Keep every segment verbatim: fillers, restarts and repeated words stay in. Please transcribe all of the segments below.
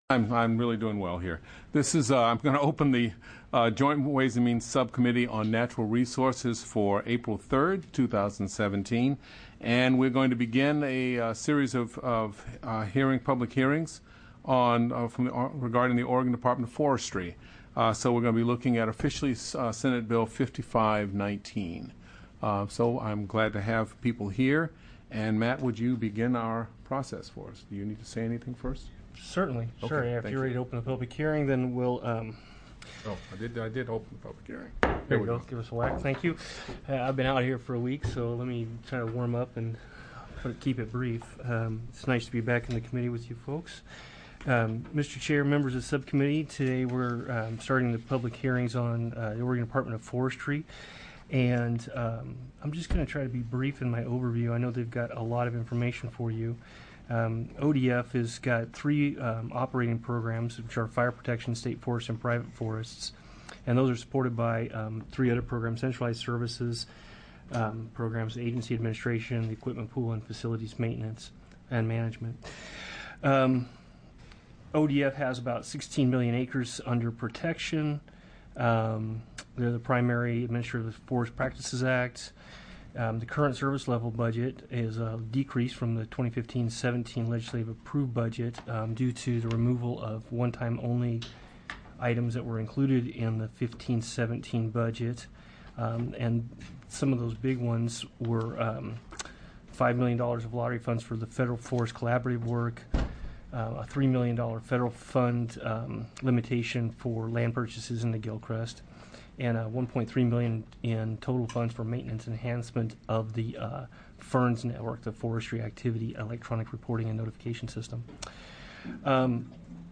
I'm, I'm really doing well here. This is, uh, I'm going to open the uh, Joint Ways and Means Subcommittee on Natural Resources for April third, two thousand seventeen. And we're going to begin a uh, series of, of uh, hearing, public hearings on, uh, from the, uh, regarding the Oregon Department of Forestry. Uh, so we're going to be looking at officially uh, Senate Bill fifty-five nineteen. Uh, so I'm glad to have people here. And Matt, would you begin our process for us? Do you need to say anything first? Certainly, Okay, sure. Yeah, if you're ready to open the public hearing, then we'll. Um, oh, I did. I did open the public hearing. There, there you go. go. Give us a whack. Thank you. Uh, I've been out here for a week, so let me try to warm up and put, keep it brief. Um, it's nice to be back in the committee with you folks. Um, Mister Chair, members of the subcommittee, today we're um, starting the public hearings on uh, the Oregon Department of Forestry. And um, I'm just going to try to be brief in my overview. I know they've got a lot of information for you. Um, O D F has got three um, operating programs, which are fire protection, state forests, and private forests. And those are supported by um, three other programs, centralized services um, programs, agency administration, the equipment pool, and facilities maintenance and management. Um, O D F has about sixteen million acres under protection. Um, they're the primary administrator of the Forest Practices Act. Um, the current service level budget is a decrease from the twenty fifteen seventeen legislative approved budget um, due to the removal of one-time only items that were included in the fifteen seventeen budget. Um, and some of those big ones were um, five million dollars of lottery funds for the federal forest collaborative work, uh, a three million dollars federal fund um, limitation for land purchases in the Gilcrest, and uh, one point three million dollars in total funds for maintenance enhancement of the uh, FERNS network, the Forestry Activity Electronic Reporting and Notification System. Um,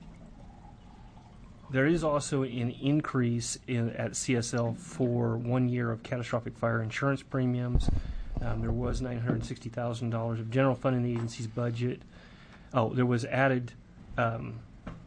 there is also an increase in, at C S L for one year of catastrophic fire insurance premiums. Um, there was nine hundred sixty thousand dollars of general fund in the agency's budget. Oh, there was added um,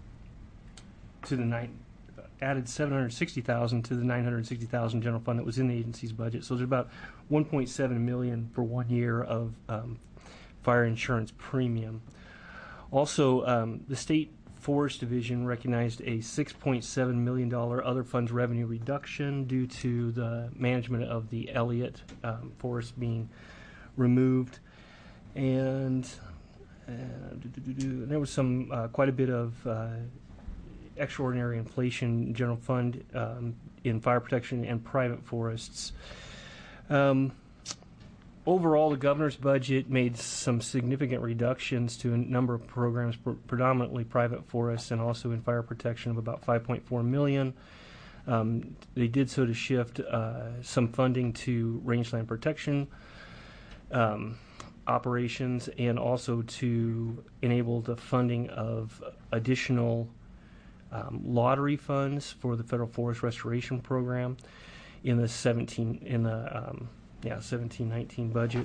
to the nine. added seven hundred sixty thousand dollars to the nine hundred sixty thousand dollars general fund that was in the agency's budget. So there's about one point seven million dollars for one year of um, fire insurance premium. Also, um, the State Forest Division recognized a six point seven million dollars other funds revenue reduction due to the management of the Elliott um, Forest being removed. And uh, there was some uh, quite a bit of uh, extraordinary inflation general fund um, in fire protection and private forests. Um, overall, the governor's budget made some significant reductions to a number of programs, pr- predominantly private forests and also in fire protection of about five point four million dollars. Um, they did so to shift uh, some funding to rangeland protection um, operations and also to enable the funding of additional Um, lottery funds for the Federal Forest Restoration Program in the seventeen in the um, yeah seventeen nineteen budget.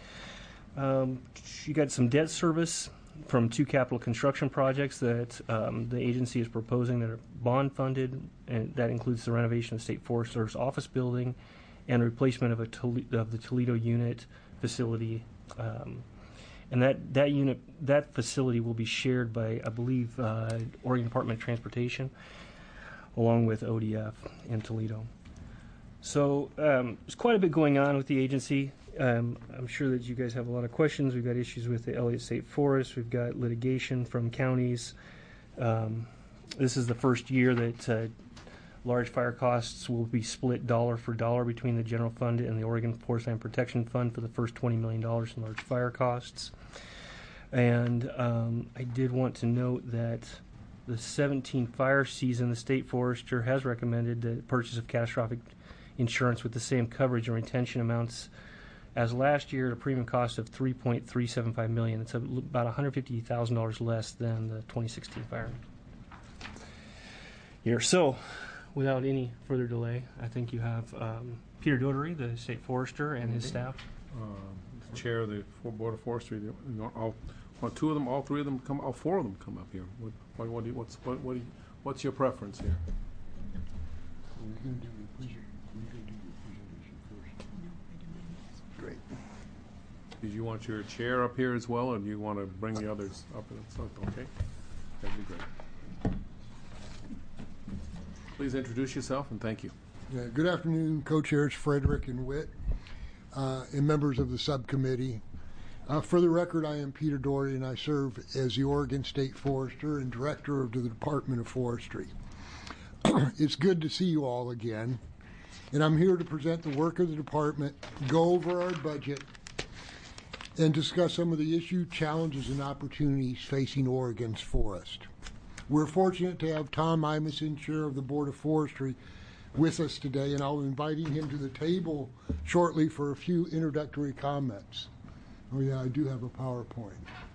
Um, you got some debt service from two capital construction projects that um, the agency is proposing that are bond funded, and that includes the renovation of the State Forest Service office building and replacement of a Tole- of the Toledo unit facility. Um, And that, that unit, that facility will be shared by, I believe, uh, Oregon Department of Transportation, along with O D F in Toledo. So um, there's quite a bit going on with the agency. Um, I'm sure that you guys have a lot of questions. We've got issues with the Elliott State Forest. We've got litigation from counties. Um, this is the first year that uh, large fire costs will be split dollar for dollar between the general fund and the Oregon Forest Land Protection Fund for the first twenty million dollars in large fire costs. And um, I did want to note that the seventeen fire season, the state forester has recommended the purchase of catastrophic insurance with the same coverage and retention amounts as last year at a premium cost of three point three seven five million dollars. It's about one hundred fifty thousand dollars less than the twenty sixteen fire year. So, without any further delay, I think you have um, Peter Dotery, the state forester, and his staff. Uh, the chair of the Board of Forestry. You know, all, well, two of them, all three of them come, all four of them come up here. What, what, what do you, what's, what, what do you, what's your preference here? We're going to do your presentation first. Great. Did you want your chair up here as well, or do you want to bring the others up? Okay, that'd be great. please introduce yourself and thank you. Yeah, good afternoon, co-chairs Frederick and Witt, uh, and members of the subcommittee. Uh, for the record, I am Peter Doherty, and I serve as the Oregon State Forester and Director of the Department of Forestry. It's good to see you all again, and I'm here to present the work of the department, go over our budget, and discuss some of the issues, challenges, and opportunities facing Oregon's forest. We're fortunate to have Tom Imeson, Chair of the Board of Forestry, with us today, and I'll be inviting him to the table shortly for a few introductory comments. Oh yeah, I do have a PowerPoint.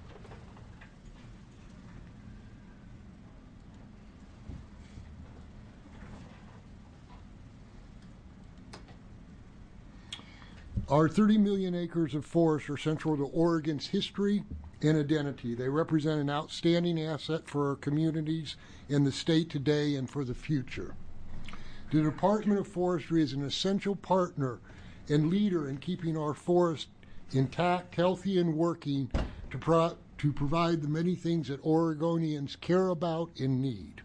Our thirty million acres of forest are central to Oregon's history and identity. They represent an outstanding asset for our communities in the state today and for the future. The Department of Forestry is an essential partner and leader in keeping our forest intact, healthy, and working to, pro- to provide the many things that Oregonians care about and need.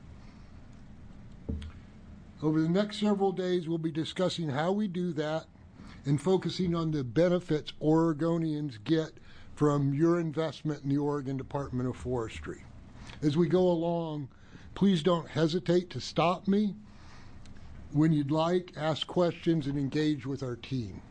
Over the next several days, we'll be discussing how we do that and focusing on the benefits Oregonians get from your investment in the Oregon Department of Forestry. As we go along, please don't hesitate to stop me when you'd like, ask questions, and engage with our team.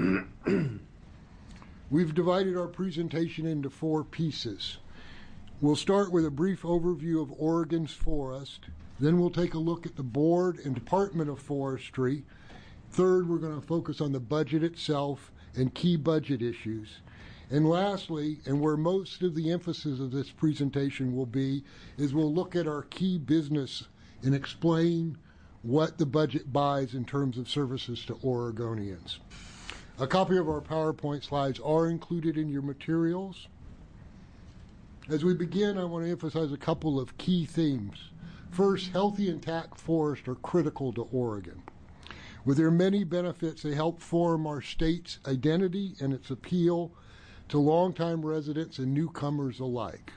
We've divided our presentation into four pieces. We'll start with a brief overview of Oregon's forest. Then we'll take a look at the Board and Department of Forestry. Third, we're going to focus on the budget itself and key budget issues. And lastly, and where most of the emphasis of this presentation will be, is we'll look at our key business and explain what the budget buys in terms of services to Oregonians. A copy of our PowerPoint slides are included in your materials. As we begin, I want to emphasize a couple of key themes. First, healthy intact forests are critical to Oregon. With their many benefits, they help form our state's identity and its appeal to longtime residents and newcomers alike.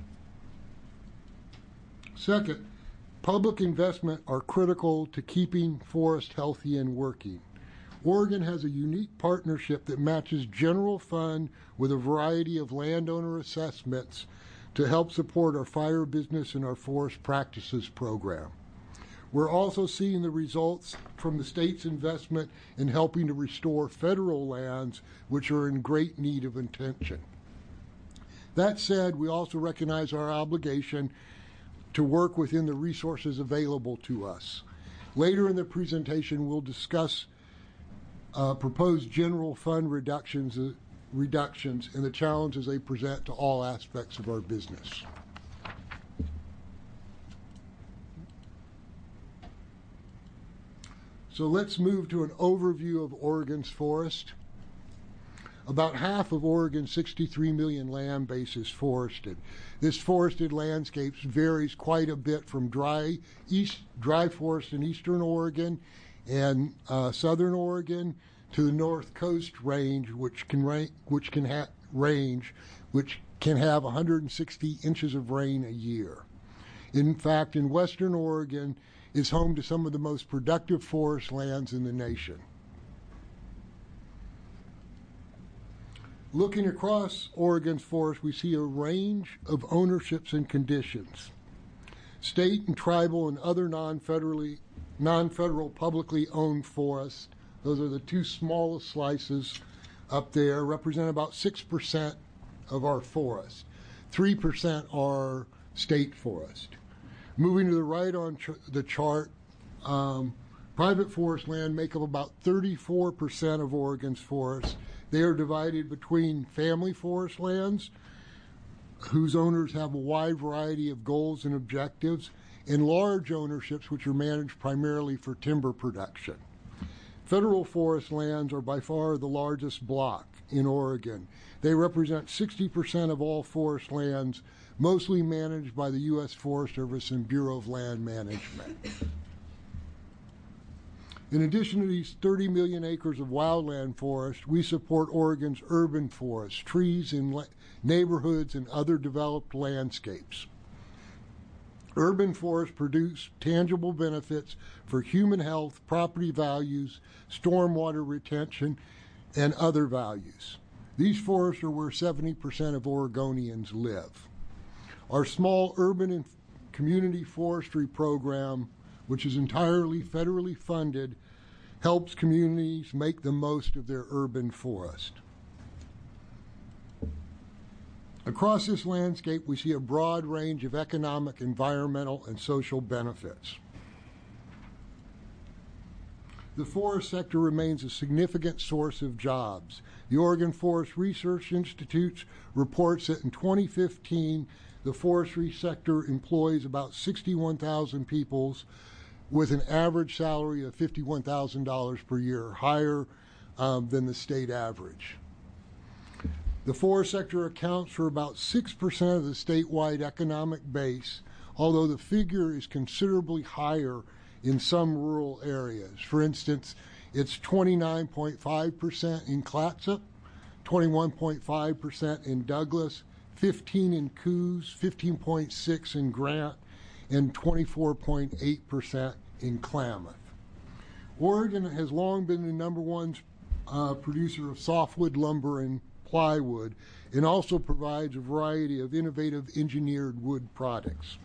Second, public investment are critical to keeping forests healthy and working. Oregon has a unique partnership that matches general fund with a variety of landowner assessments to help support our fire business and our forest practices program. We're also seeing the results from the state's investment in helping to restore federal lands, which are in great need of attention. That said, we also recognize our obligation to work within the resources available to us. Later in the presentation, we'll discuss uh, proposed general fund reductions, uh, reductions and the challenges they present to all aspects of our business. So let's move to an overview of Oregon's forest. About half of Oregon's sixty-three million land base is forested. This forested landscape varies quite a bit from dry east dry forest in eastern Oregon and uh, southern Oregon to the North Coast Range, which can ra- which can ha- range, which can have one hundred sixty inches of rain a year. In fact, in western Oregon is home to some of the most productive forest lands in the nation. Looking across Oregon's forest, we see a range of ownerships and conditions. State and tribal and other non-federally, non-federal publicly owned forests, those are the two smallest slices up there, represent about six percent of our forest. three percent are state forest. Moving to the right on ch- the chart, um, private forest land make up about thirty-four percent of Oregon's forests. They are divided between family forest lands, whose owners have a wide variety of goals and objectives, and large ownerships which are managed primarily for timber production. Federal forest lands are by far the largest block in Oregon. They represent sixty percent of all forest lands, mostly managed by the U S Forest Service and Bureau of Land Management. In addition to these thirty million acres of wildland forest, we support Oregon's urban forests, trees in la- neighborhoods, and other developed landscapes. Urban forests produce tangible benefits for human health, property values, stormwater retention, and other values. These forests are where seventy percent of Oregonians live. Our small urban and community forestry program, which is entirely federally funded, helps communities make the most of their urban forest. Across this landscape, we see a broad range of economic, environmental, and social benefits. The forest sector remains a significant source of jobs. The Oregon Forest Research Institute reports that in twenty fifteen, the forestry sector employs about sixty-one thousand people with an average salary of fifty-one thousand dollars per year, higher um, than the state average. The forest sector accounts for about six percent of the statewide economic base, although the figure is considerably higher in some rural areas. For instance, it's twenty-nine point five percent in Clatsop, twenty-one point five percent in Douglas, fifteen in Coos, fifteen point six in Grant, and twenty-four point eight percent in Klamath. Oregon has long been the number one uh, producer of softwood lumber and plywood, and also provides a variety of innovative engineered wood products.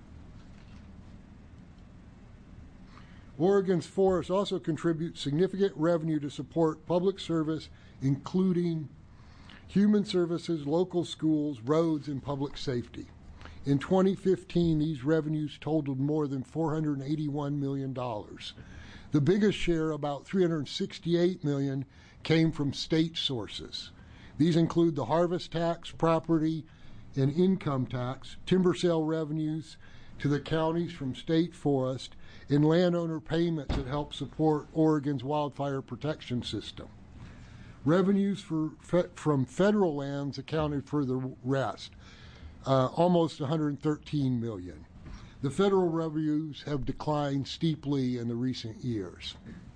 Oregon's forests also contribute significant revenue to support public service, including human services, local schools, roads, and public safety. In twenty fifteen, these revenues totaled more than four hundred eighty-one million dollars. The biggest share, about three hundred sixty-eight million dollars, came from state sources. These include the harvest tax, property and income tax, timber sale revenues to the counties from state forest, and landowner payments that help support Oregon's wildfire protection system. Revenues for, from federal lands accounted for the rest, uh, almost one hundred thirteen million dollars. The federal revenues have declined steeply in the recent years.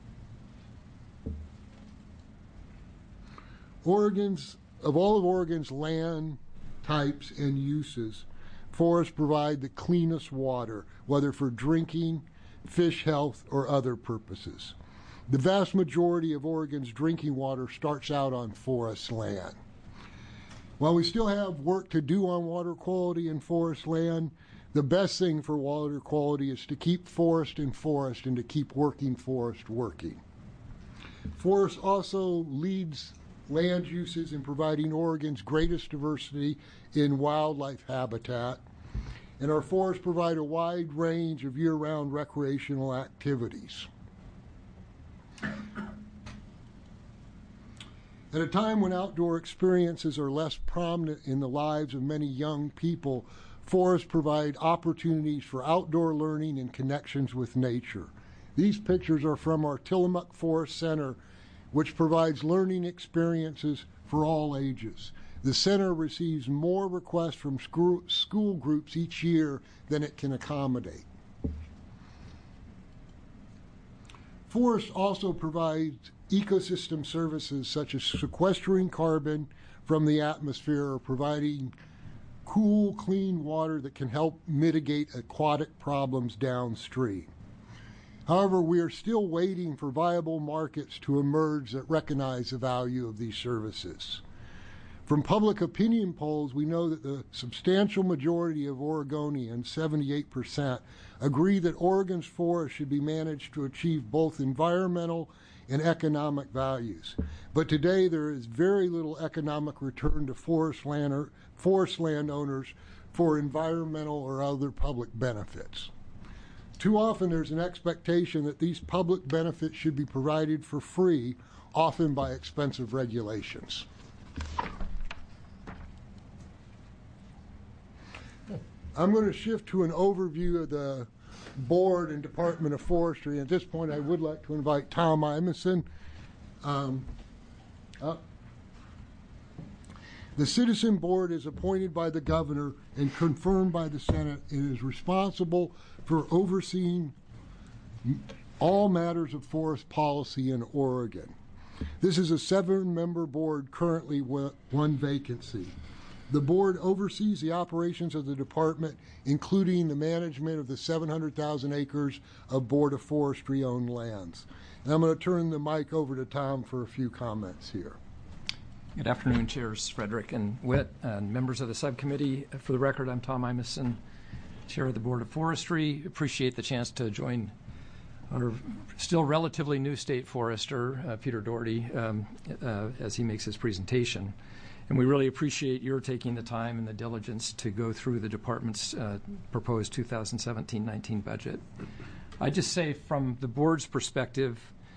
Oregon's, of all of Oregon's land types and uses, forests provide the cleanest water, whether for drinking, fish health, or other purposes. The vast majority of Oregon's drinking water starts out on forest land. While we still have work to do on water quality in forest land, the best thing for water quality is to keep forest in forest and to keep working forest working. Forest also leads land uses in providing Oregon's greatest diversity in wildlife habitat, and our forests provide a wide range of year-round recreational activities. At a time when outdoor experiences are less prominent in the lives of many young people, forests provide opportunities for outdoor learning and connections with nature. These pictures are from our Tillamook Forest Center, which provides learning experiences for all ages. The center receives more requests from school groups each year than it can accommodate. Forests also provide ecosystem services such as sequestering carbon from the atmosphere or providing cool, clean water that can help mitigate aquatic problems downstream. However, we are still waiting for viable markets to emerge that recognize the value of these services. From public opinion polls, we know that the substantial majority of Oregonians, seventy-eight percent, agree that Oregon's forests should be managed to achieve both environmental and economic values. But today there is very little economic return to forest, land or, forest landowners for environmental or other public benefits. Too often there's an expectation that these public benefits should be provided for free, often by expensive regulations. I'm going to shift to an overview of the Board and Department of Forestry. At this point, I would like to invite Tom Imeson um, up. The Citizen Board is appointed by the Governor and confirmed by the Senate and is responsible for overseeing all matters of forest policy in Oregon. This is a seven-member board, currently one vacancy. The board oversees the operations of the department, including the management of the seven hundred thousand acres of Board of Forestry owned lands. And I'm going to turn the mic over to Tom for a few comments here. Good afternoon, Chairs Frederick and Witt, and members of the subcommittee. For the record, I'm Tom Imeson, Chair of the Board of Forestry. Appreciate the chance to join our still relatively new state forester, uh, Peter Doherty, um, uh, as he makes his presentation. And we really appreciate your taking the time and the diligence to go through the department's uh, proposed two thousand seventeen nineteen budget. I just say from the board's perspective,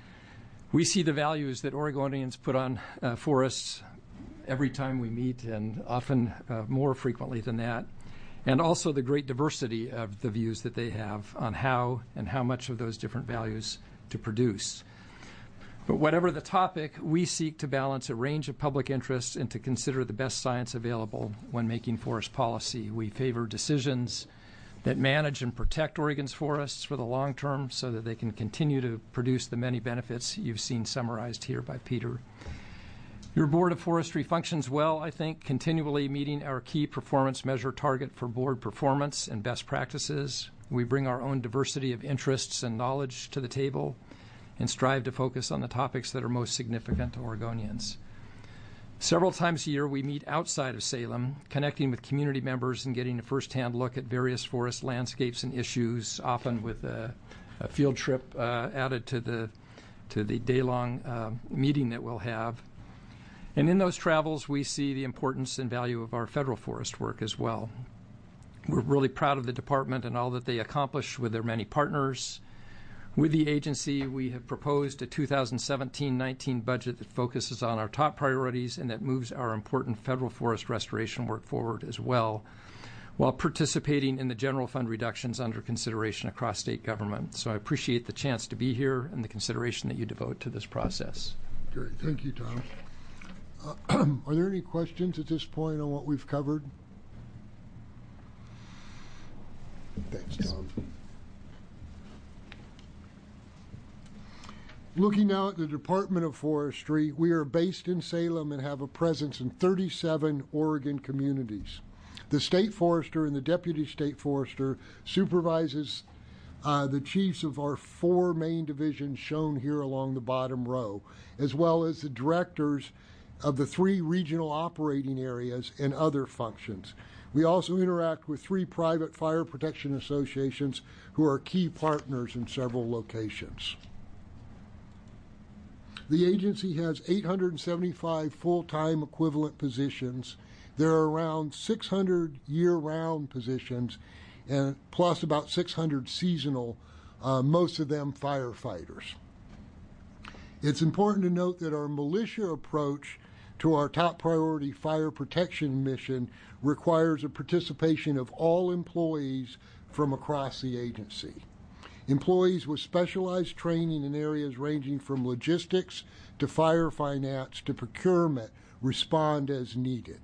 we see the values that Oregonians put on uh, forests every time we meet, and often uh, more frequently than that, and also the great diversity of the views that they have on how and how much of those different values to produce. But whatever the topic, we seek to balance a range of public interests and to consider the best science available when making forest policy. We favor decisions that manage and protect Oregon's forests for the long term so that they can continue to produce the many benefits you've seen summarized here by Peter. Your Board of Forestry functions well, I think, continually meeting our key performance measure target for board performance and best practices. We bring our own diversity of interests and knowledge to the table and strive to focus on the topics that are most significant to Oregonians. Several times a year, we meet outside of Salem, connecting with community members and getting a firsthand look at various forest landscapes and issues, often with a, a field trip uh, added to the, to the day-long uh, meeting that we'll have. And in those travels, we see the importance and value of our federal forest work as well. We're really proud of the department and all that they accomplish with their many partners. With the agency, we have proposed a two thousand seventeen nineteen budget that focuses on our top priorities and that moves our important federal forest restoration work forward as well, while participating in the general fund reductions under consideration across state government. So I appreciate the chance to be here and the consideration that you devote to this process. Great. Thank you, Tom. Uh, are there any questions at this point on what we've covered? Thanks, Tom. Looking now at the Department of Forestry, we are based in Salem and have a presence in thirty-seven Oregon communities. The state forester and the deputy state forester supervises uh, the chiefs of our four main divisions shown here along the bottom row, as well as the directors of the three regional operating areas and other functions. We also interact with three private fire protection associations who are key partners in several locations. The agency has eight hundred seventy-five full-time equivalent positions. There are around six hundred year-round positions, and plus about six hundred seasonal, uh, most of them firefighters. It's important to note that our militia approach to our top priority fire protection mission requires a participation of all employees from across the agency. Employees with specialized training in areas ranging from logistics to fire finance to procurement respond as needed.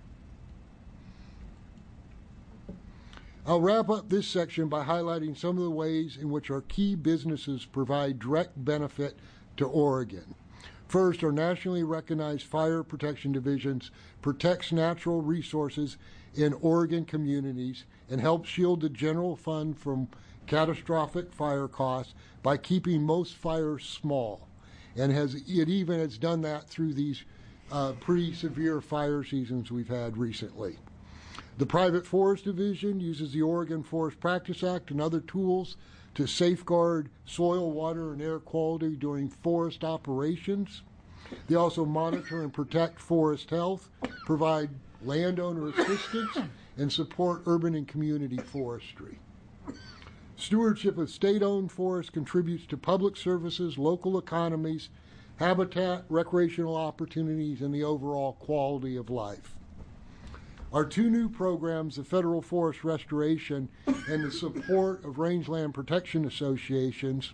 I'll wrap up this section by highlighting some of the ways in which our key businesses provide direct benefit to Oregon. First, our nationally recognized fire protection divisions protects natural resources in Oregon communities and helps shield the general fund from catastrophic fire costs by keeping most fires small, and has it even has done that through these uh, pretty severe fire seasons we've had recently. The Private Forest Division uses the Oregon Forest Practice Act and other tools to safeguard soil, water, and air quality during forest operations. They also monitor and protect forest health, provide landowner assistance, and support urban and community forestry. Stewardship of state-owned forests contributes to public services, local economies, habitat, recreational opportunities, and the overall quality of life. Our two new programs, the Federal Forest Restoration and the support of rangeland protection associations,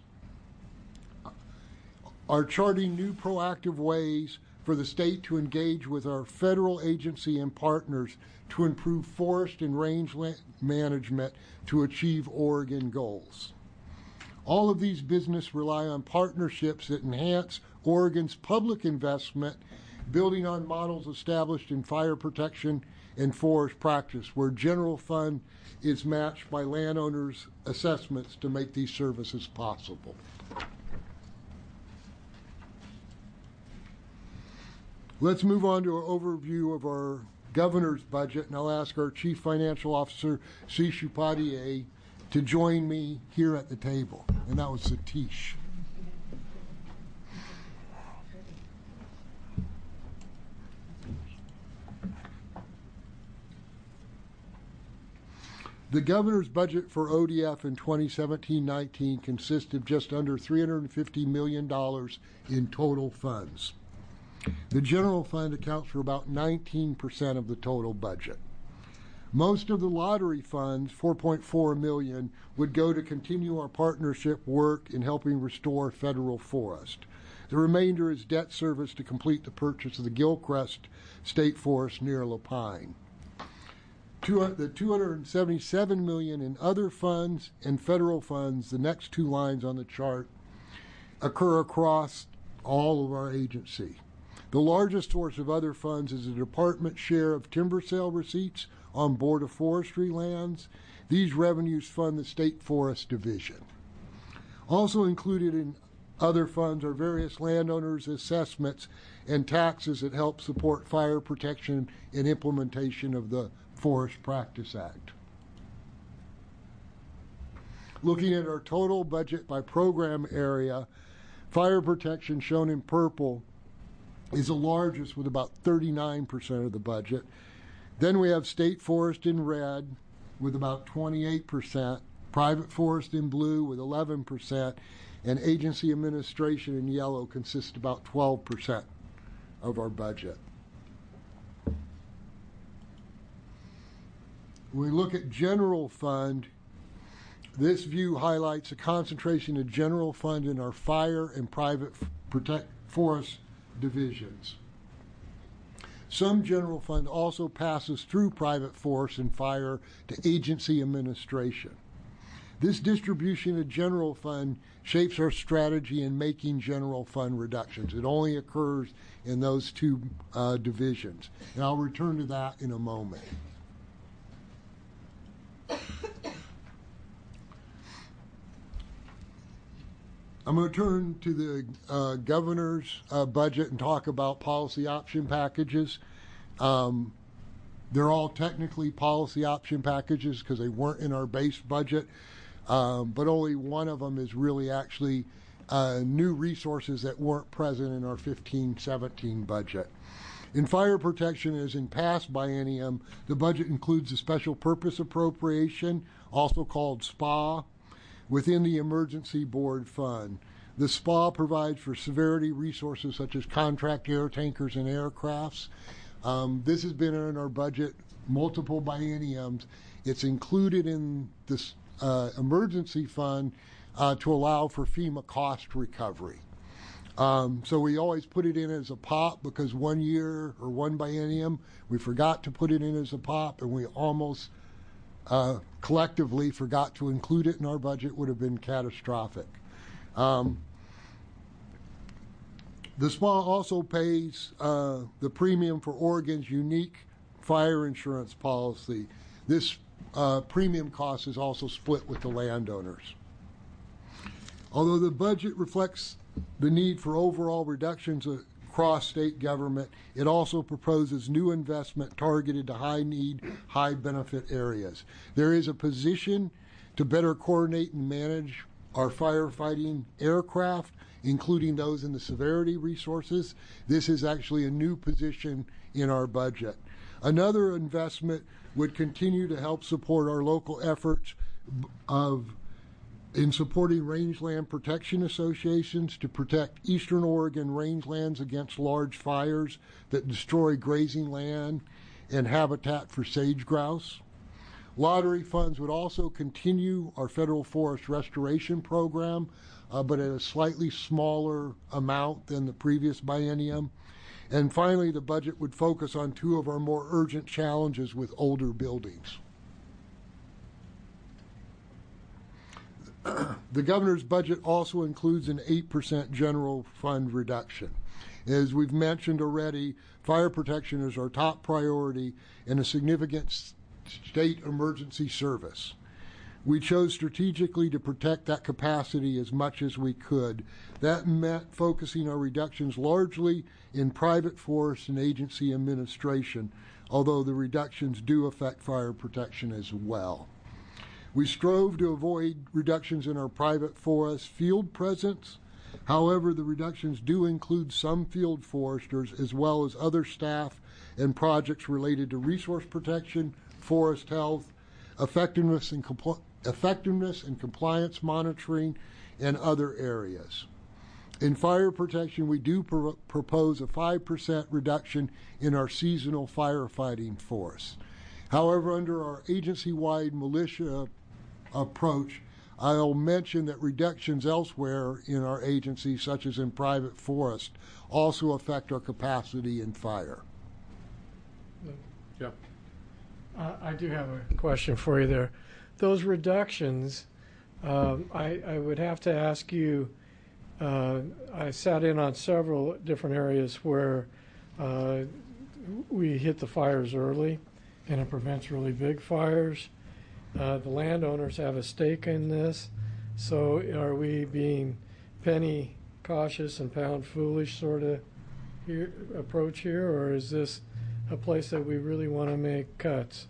are charting new proactive ways for the state to engage with our federal agency and partners to improve forest and rangeland management to achieve Oregon goals. All of these businesses rely on partnerships that enhance Oregon's public investment building on models established in fire protection and forest practice, where general fund is matched by landowners' assessments to make these services possible. Let's move on to an overview of our governor's budget, and I'll ask our Chief Financial Officer, Satish Upadhyay, to join me here at the table. And that was Satish. The governor's budget for O D F in twenty seventeen nineteen consists of just under three hundred fifty million dollars in total funds. The general fund accounts for about nineteen percent of the total budget. Most of the lottery funds, four point four million dollars, would go to continue our partnership work in helping restore federal forest. The remainder is debt service to complete the purchase of the Gilcrest State Forest near Lapine. The two hundred seventy-seven million dollars in other funds and federal funds, the next two lines on the chart, occur across all of our agency. The largest source of other funds is the department share of timber sale receipts on Board of Forestry lands. These revenues fund the State Forest Division. Also included in other funds are various landowners' assessments and taxes that help support fire protection and implementation of the Forest Practice Act. Looking at our total budget by program area, fire protection, shown in purple, is the largest with about thirty-nine percent of the budget. Then we have state forest in red with about twenty-eight percent, private forest in blue with eleven percent, and agency administration in yellow consists about twelve percent of our budget. When we look at general fund, this view highlights a concentration of general fund in our fire and private protect forest divisions. Some general fund also passes through private forest and fire to agency administration. This distribution of general fund shapes our strategy in making general fund reductions. It only occurs in those two uh, divisions, and I'll return to that in a moment. I'm going to turn to the uh, governor's uh, budget and talk about policy option packages. Um, they're all technically policy option packages because they weren't in our base budget, um, but only one of them is really actually uh, new resources that weren't present in our fifteen seventeen budget. In fire protection, as in past biennium, the budget includes a special purpose appropriation, also called S P A, within the Emergency Board Fund. The S P A provides for severity resources such as contract air tankers and aircrafts. Um, this has been in our budget multiple bienniums. It's included in this uh, emergency fund uh, to allow for FEMA cost recovery. Um, so we always put it in as a P O P because one year or one biennium we forgot to put it in as a P O P, and we almost Uh, collectively forgot to include it in our budget. Would have been catastrophic. Um, the S P A also pays uh, the premium for Oregon's unique fire insurance policy. This uh, premium cost is also split with the landowners. Although the budget reflects the need for overall reductions of across state government, it also proposes new investment targeted to high-need, high-benefit areas. There is a position to better coordinate and manage our firefighting aircraft, including those in the severity resources. This is actually a new position in our budget. Another investment would continue to help support our local efforts of in supporting rangeland protection associations to protect eastern Oregon rangelands against large fires that destroy grazing land and habitat for sage grouse. Lottery funds would also continue our federal forest restoration program, uh, but at a slightly smaller amount than the previous biennium. And finally, the budget would focus on two of our more urgent challenges with older buildings. The governor's budget also includes an eight percent general fund reduction. As we've mentioned already, fire protection is our top priority and a significant state emergency service. We chose strategically to protect that capacity as much as we could. That meant focusing our reductions largely in private forest and agency administration, although the reductions do affect fire protection as well. We strove to avoid reductions in our private forest field presence. However, the reductions do include some field foresters as well as other staff and projects related to resource protection, forest health, effectiveness and compl- effectiveness and compliance monitoring, and other areas. In fire protection, we do pro- propose a five percent reduction in our seasonal firefighting force. However, under our agency-wide militia approach, I'll mention that reductions elsewhere in our agency, such as in private forest, also affect our capacity in fire. Yeah. Uh, I do have a question for you there. Those reductions, um, I, I would have to ask you, uh, I sat in on several different areas where uh, we hit the fires early, and it prevents really big fires. Uh, the landowners have a stake in this, so are we being penny cautious and pound foolish sort of here, approach here, or is this a place that we really want to make cuts?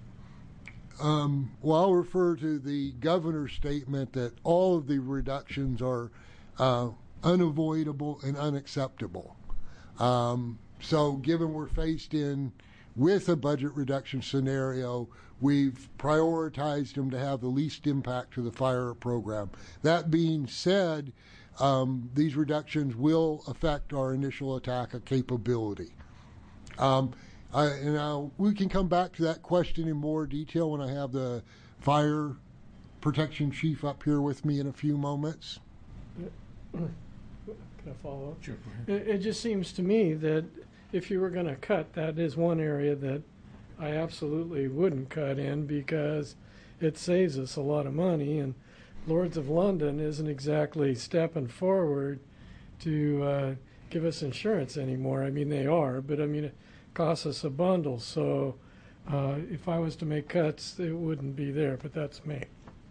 Um, well, I'll refer to the governor's statement that all of the reductions are uh, unavoidable and unacceptable. Um, so given we're faced in with a budget reduction scenario, we've prioritized them to have the least impact to the fire program. That being said, um, these reductions will affect our initial attack capability. Um, I, and now we can come back to that question in more detail when I have the fire protection chief up here with me in a few moments. Can I follow up? Sure. It, it just seems to me that if you were going to cut, that is one area that I absolutely wouldn't cut in because it saves us a lot of money. And Lords of London isn't exactly stepping forward to uh, give us insurance anymore. I mean, they are, but I mean, it costs us a bundle. So uh, if I was to make cuts, it wouldn't be there, but that's me.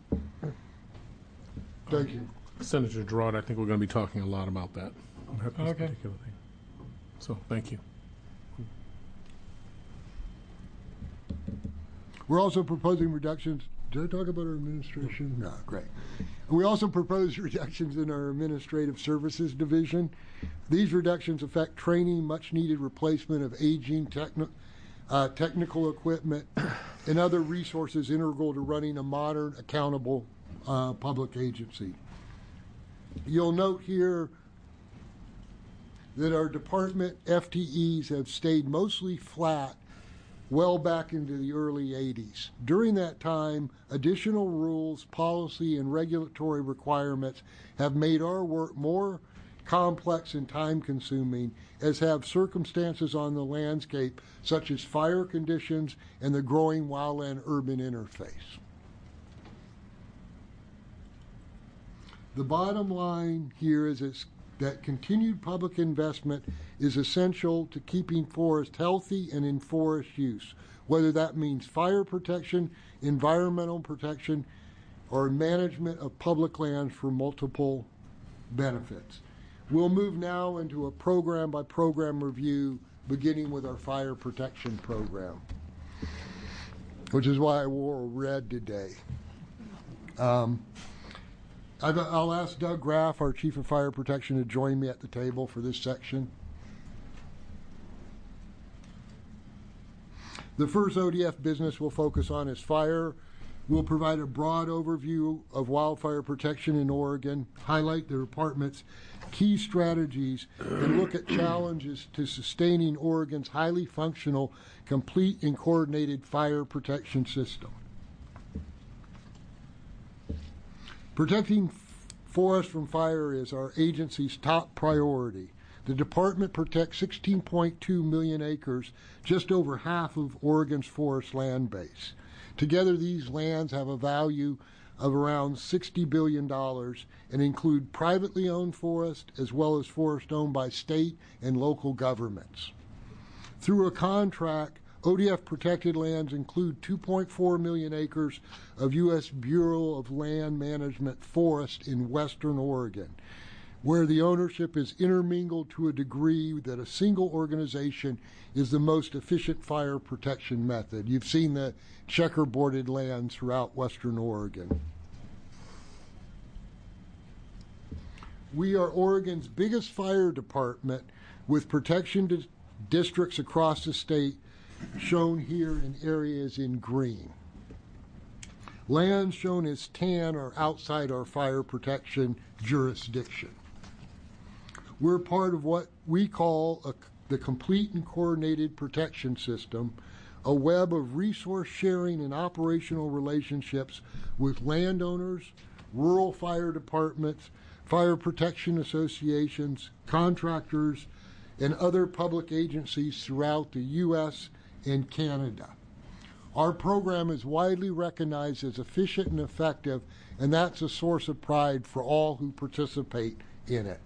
Thank you. Senator Gerard, I think we're going to be talking a lot about that. This Okay. particular thing. So, thank you. We're also proposing reductions. Did I talk about our administration? No, great. We also propose reductions in our administrative services division. These reductions affect training, much needed replacement of aging techni- uh, technical equipment, and other resources integral to running a modern, accountable uh, public agency. You'll note here that our department F T Es have stayed mostly flat well back into the early eighties. During that time, additional rules, policy, and regulatory requirements have made our work more complex and time-consuming, as have circumstances on the landscape, such as fire conditions and the growing wildland-urban interface. The bottom line here is it's that continued public investment is essential to keeping forests healthy and in forest use, whether that means fire protection, environmental protection, or management of public lands for multiple benefits. We'll move now into a program-by-program review, beginning with our fire protection program, which is why I wore red today. Um, I'll ask Doug Graff, our Chief of Fire Protection, to join me at the table for this section. The first O D F business we'll focus on is fire. We'll provide a broad overview of wildfire protection in Oregon, highlight the department's key strategies, and look at challenges to sustaining Oregon's highly functional, complete, and coordinated fire protection system. Protecting forests from fire is our agency's top priority. The department protects sixteen point two million acres, just over half of Oregon's forest land base. Together, these lands have a value of around sixty billion dollars and include privately owned forest as well as forest owned by state and local governments. Through a contract, O D F protected lands include two point four million acres of U S Bureau of Land Management forest in western Oregon, where the ownership is intermingled to a degree that a single organization is the most efficient fire protection method. You've seen the checkerboarded lands throughout western Oregon. We are Oregon's biggest fire department with protection di- districts across the state shown here in areas in green. Lands shown as tan are outside our fire protection jurisdiction. We're part of what we call a, the Complete and Coordinated Protection System, a web of resource sharing and operational relationships with landowners, rural fire departments, fire protection associations, contractors, and other public agencies throughout the U S and Canada. Our program is widely recognized as efficient and effective, and that's a source of pride for all who participate in it.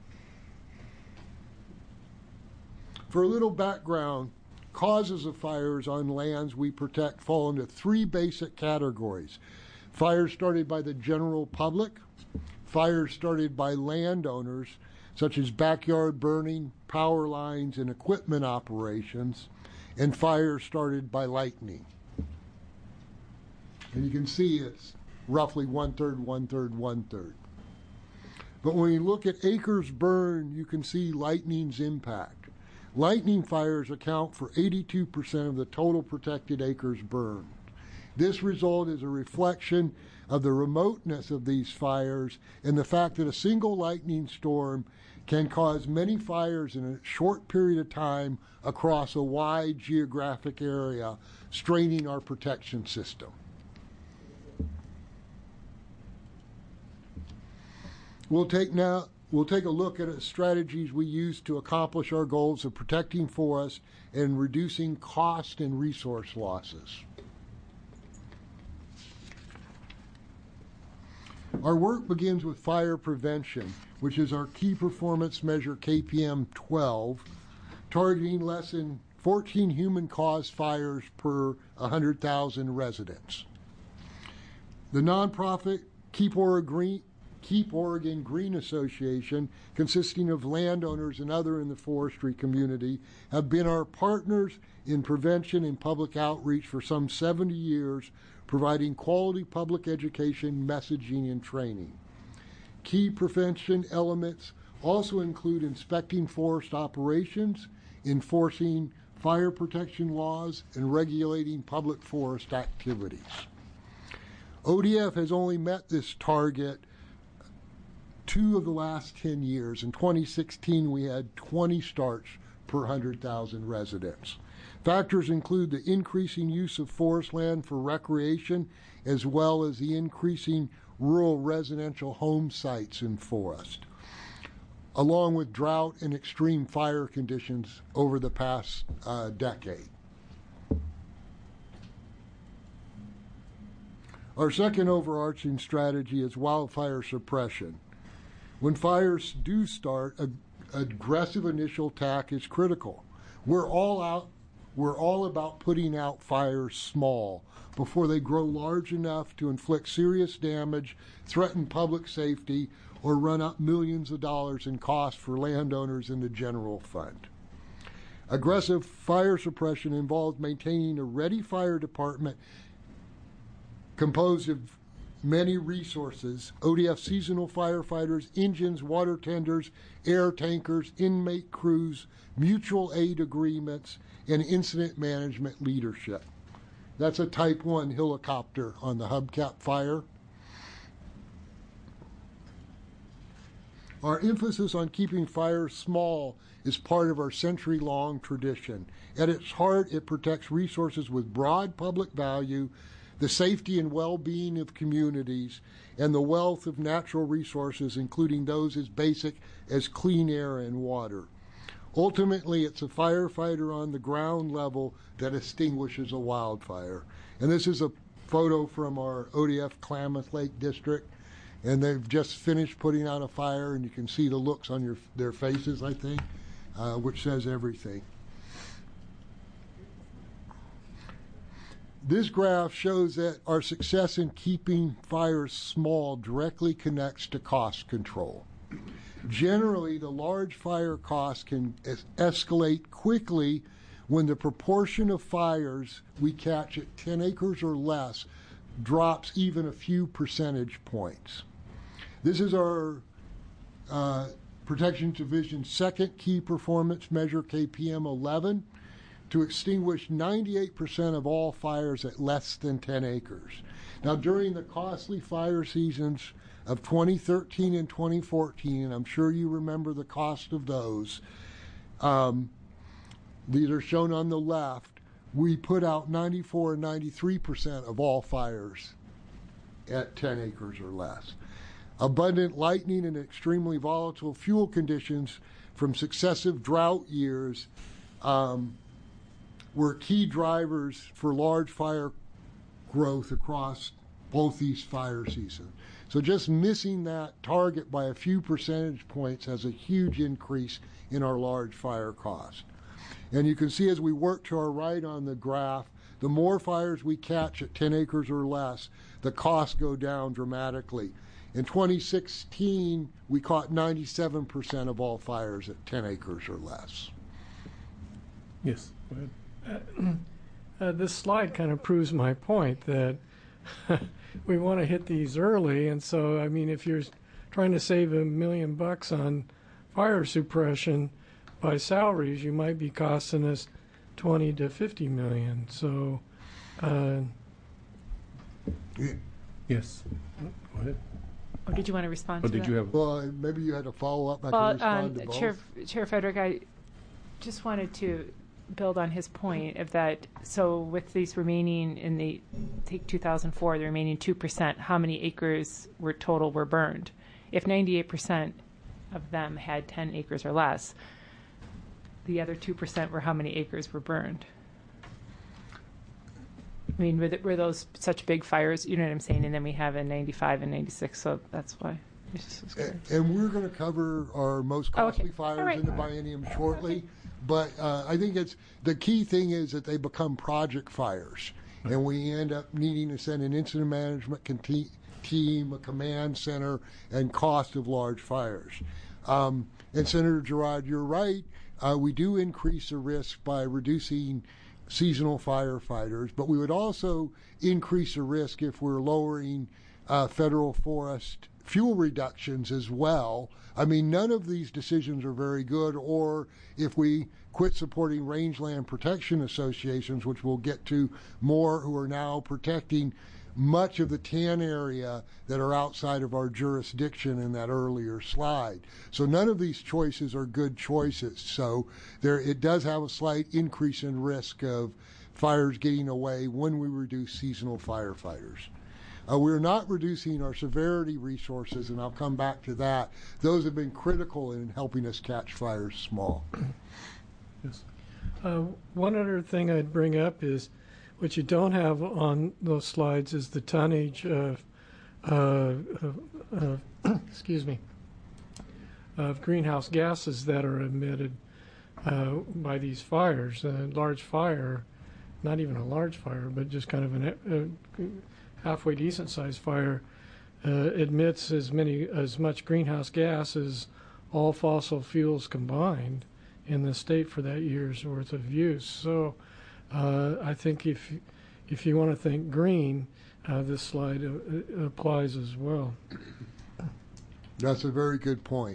For a little background, causes of fires on lands we protect fall into three basic categories. Fires started by the general public, fires started by landowners, such as backyard burning, power lines, and equipment operations, and fires started by lightning. And you can see it's roughly one-third, one-third, one-third. But when you look at acres burned, you can see lightning's impact. Lightning fires account for eighty-two percent of the total protected acres burned. This result is a reflection of the remoteness of these fires and the fact that a single lightning storm can cause many fires in a short period of time across a wide geographic area, straining our protection system. We'll take now we'll take a look at the strategies we use to accomplish our goals of protecting forests and reducing cost and resource losses. Our work begins with fire prevention, which is our key performance measure K P M twelve, targeting less than fourteen human-caused fires per one hundred thousand residents. The nonprofit Keep Oregon Green, Keep Oregon Green Association, consisting of landowners and other in the forestry community, have been our partners in prevention and public outreach for some seventy years, providing quality public education, messaging, and training. Key prevention elements also include inspecting forest operations, enforcing fire protection laws, and regulating public forest activities. O D F has only met this target two of the last ten years. In twenty sixteen, we had twenty starts per one hundred thousand residents. Factors include the increasing use of forest land for recreation, as well as the increasing rural residential home sites in forest, along with drought and extreme fire conditions over the past uh, decade. Our second overarching strategy is wildfire suppression. When fires do start, a, aggressive initial attack is critical. We're all out We're all about putting out fires small before they grow large enough to inflict serious damage, threaten public safety, or run up millions of dollars in costs for landowners in the general fund. Aggressive fire suppression involves maintaining a ready fire department composed of many resources: O D F seasonal firefighters, engines, water tenders, air tankers, inmate crews, mutual aid agreements, and incident management leadership. That's a Type one helicopter on the hubcap fire. Our emphasis on keeping fires small is part of our century-long tradition. At its heart, it protects resources with broad public value, the safety and well-being of communities, and the wealth of natural resources, including those as basic as clean air and water. Ultimately, it's a firefighter on the ground level that extinguishes a wildfire. And this is a photo from our O D F Klamath Lake District, and they've just finished putting out a fire, and you can see the looks on your their faces, I think, uh, which says everything. This graph shows that our success in keeping fires small directly connects to cost control. Generally, the large fire costs can es- escalate quickly when the proportion of fires we catch at ten acres or less drops even a few percentage points. This is our uh, Protection Division's second key performance measure, K P M eleven, to extinguish ninety-eight percent of all fires at less than ten acres. Now, during the costly fire seasons of twenty thirteen and twenty fourteen, and I'm sure you remember the cost of those, um, these are shown on the left, we put out ninety-four and ninety-three percent of all fires at ten acres or less. Abundant lightning and extremely volatile fuel conditions from successive drought years um, were key drivers for large fire growth across both these fire seasons. So just missing that target by a few percentage points has a huge increase in our large fire cost. And you can see as we work to our right on the graph, the more fires we catch at ten acres or less, the costs go down dramatically. In twenty sixteen, we caught ninety-seven percent of all fires at ten acres or less. Yes, go ahead. Uh, this slide kind of proves my point that we want to hit these early, and so I mean, if you're trying to save a million bucks on fire suppression by salaries, you might be costing us twenty to fifty million. So, uh, Yes, go ahead. Or did you want to respond Or to did that? you have? Well, maybe you had a follow-up. I can Well, um, respond to both. Chair, Chair Frederick, I just wanted to build on his point of that. So with these remaining in the, take two thousand four, the remaining two percent, how many acres were total were burned? If ninety-eight percent of them had ten acres or less, the other two percent were how many acres were burned? I mean, were, th- were those such big fires? You know what I'm saying? And then we have in ninety-five and ninety-six, so that's why. I just was And, curious. and we're going to cover our most Oh, okay. costly fires All right. in the biennium shortly. But uh, I think it's the key thing is that they become project fires, and we end up needing to send an incident management conti- team, a command center, and cost of large fires. Um, and Senator Girard, you're right. Uh, we do increase the risk by reducing seasonal firefighters, but we would also increase the risk if we're lowering uh, federal forest fuel reductions as well. I mean, none of these decisions are very good, or if we quit supporting rangeland protection associations, which we'll get to more, who are now protecting much of the tan area that are outside of our jurisdiction in that earlier slide. So none of these choices are good choices. So there, it does have a slight increase in risk of fires getting away when we reduce seasonal firefighters. Uh, we're not reducing our severity resources, and I'll come back to that. Those have been critical in helping us catch fires small. Yes. uh, one other thing I'd bring up is, what you don't have on those slides is the tonnage of, uh, of, of excuse me, of greenhouse gases that are emitted uh, by these fires. A large fire, not even a large fire, but just kind of an uh, halfway decent sized fire, uh, emits as many as much greenhouse gas as all fossil fuels combined in the state for that year's worth of use. So uh, I think if if you want to think green, uh, this slide uh, applies as well. That's a very good point.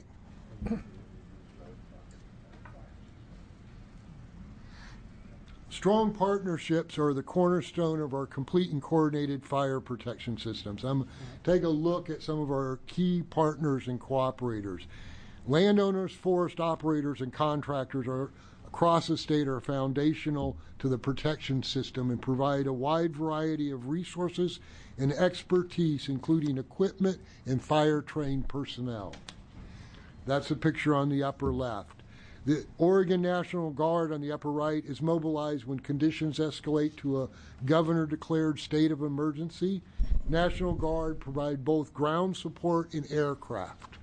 Strong partnerships are the cornerstone of our complete and coordinated fire protection systems. I'm take a look at some of our key partners and cooperators. Landowners, forest operators, and contractors are across the state are foundational to the protection system and provide a wide variety of resources and expertise, including equipment and fire-trained personnel. That's the picture on the upper left. The Oregon National Guard on the upper right is mobilized when conditions escalate to a governor-declared state of emergency. National Guard provide both ground support and aircraft.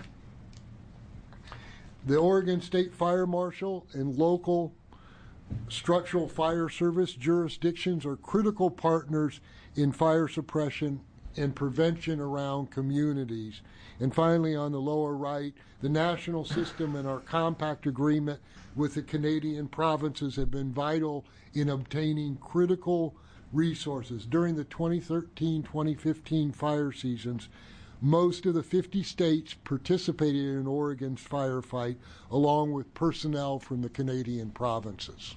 The Oregon State Fire Marshal and local structural fire service jurisdictions are critical partners in fire suppression and prevention around communities. And finally, on the lower right, the national system and our compact agreement with the Canadian provinces have been vital in obtaining critical resources. During the twenty thirteen twenty fifteen fire seasons, most of the fifty states participated in Oregon's firefight, along with personnel from the Canadian provinces.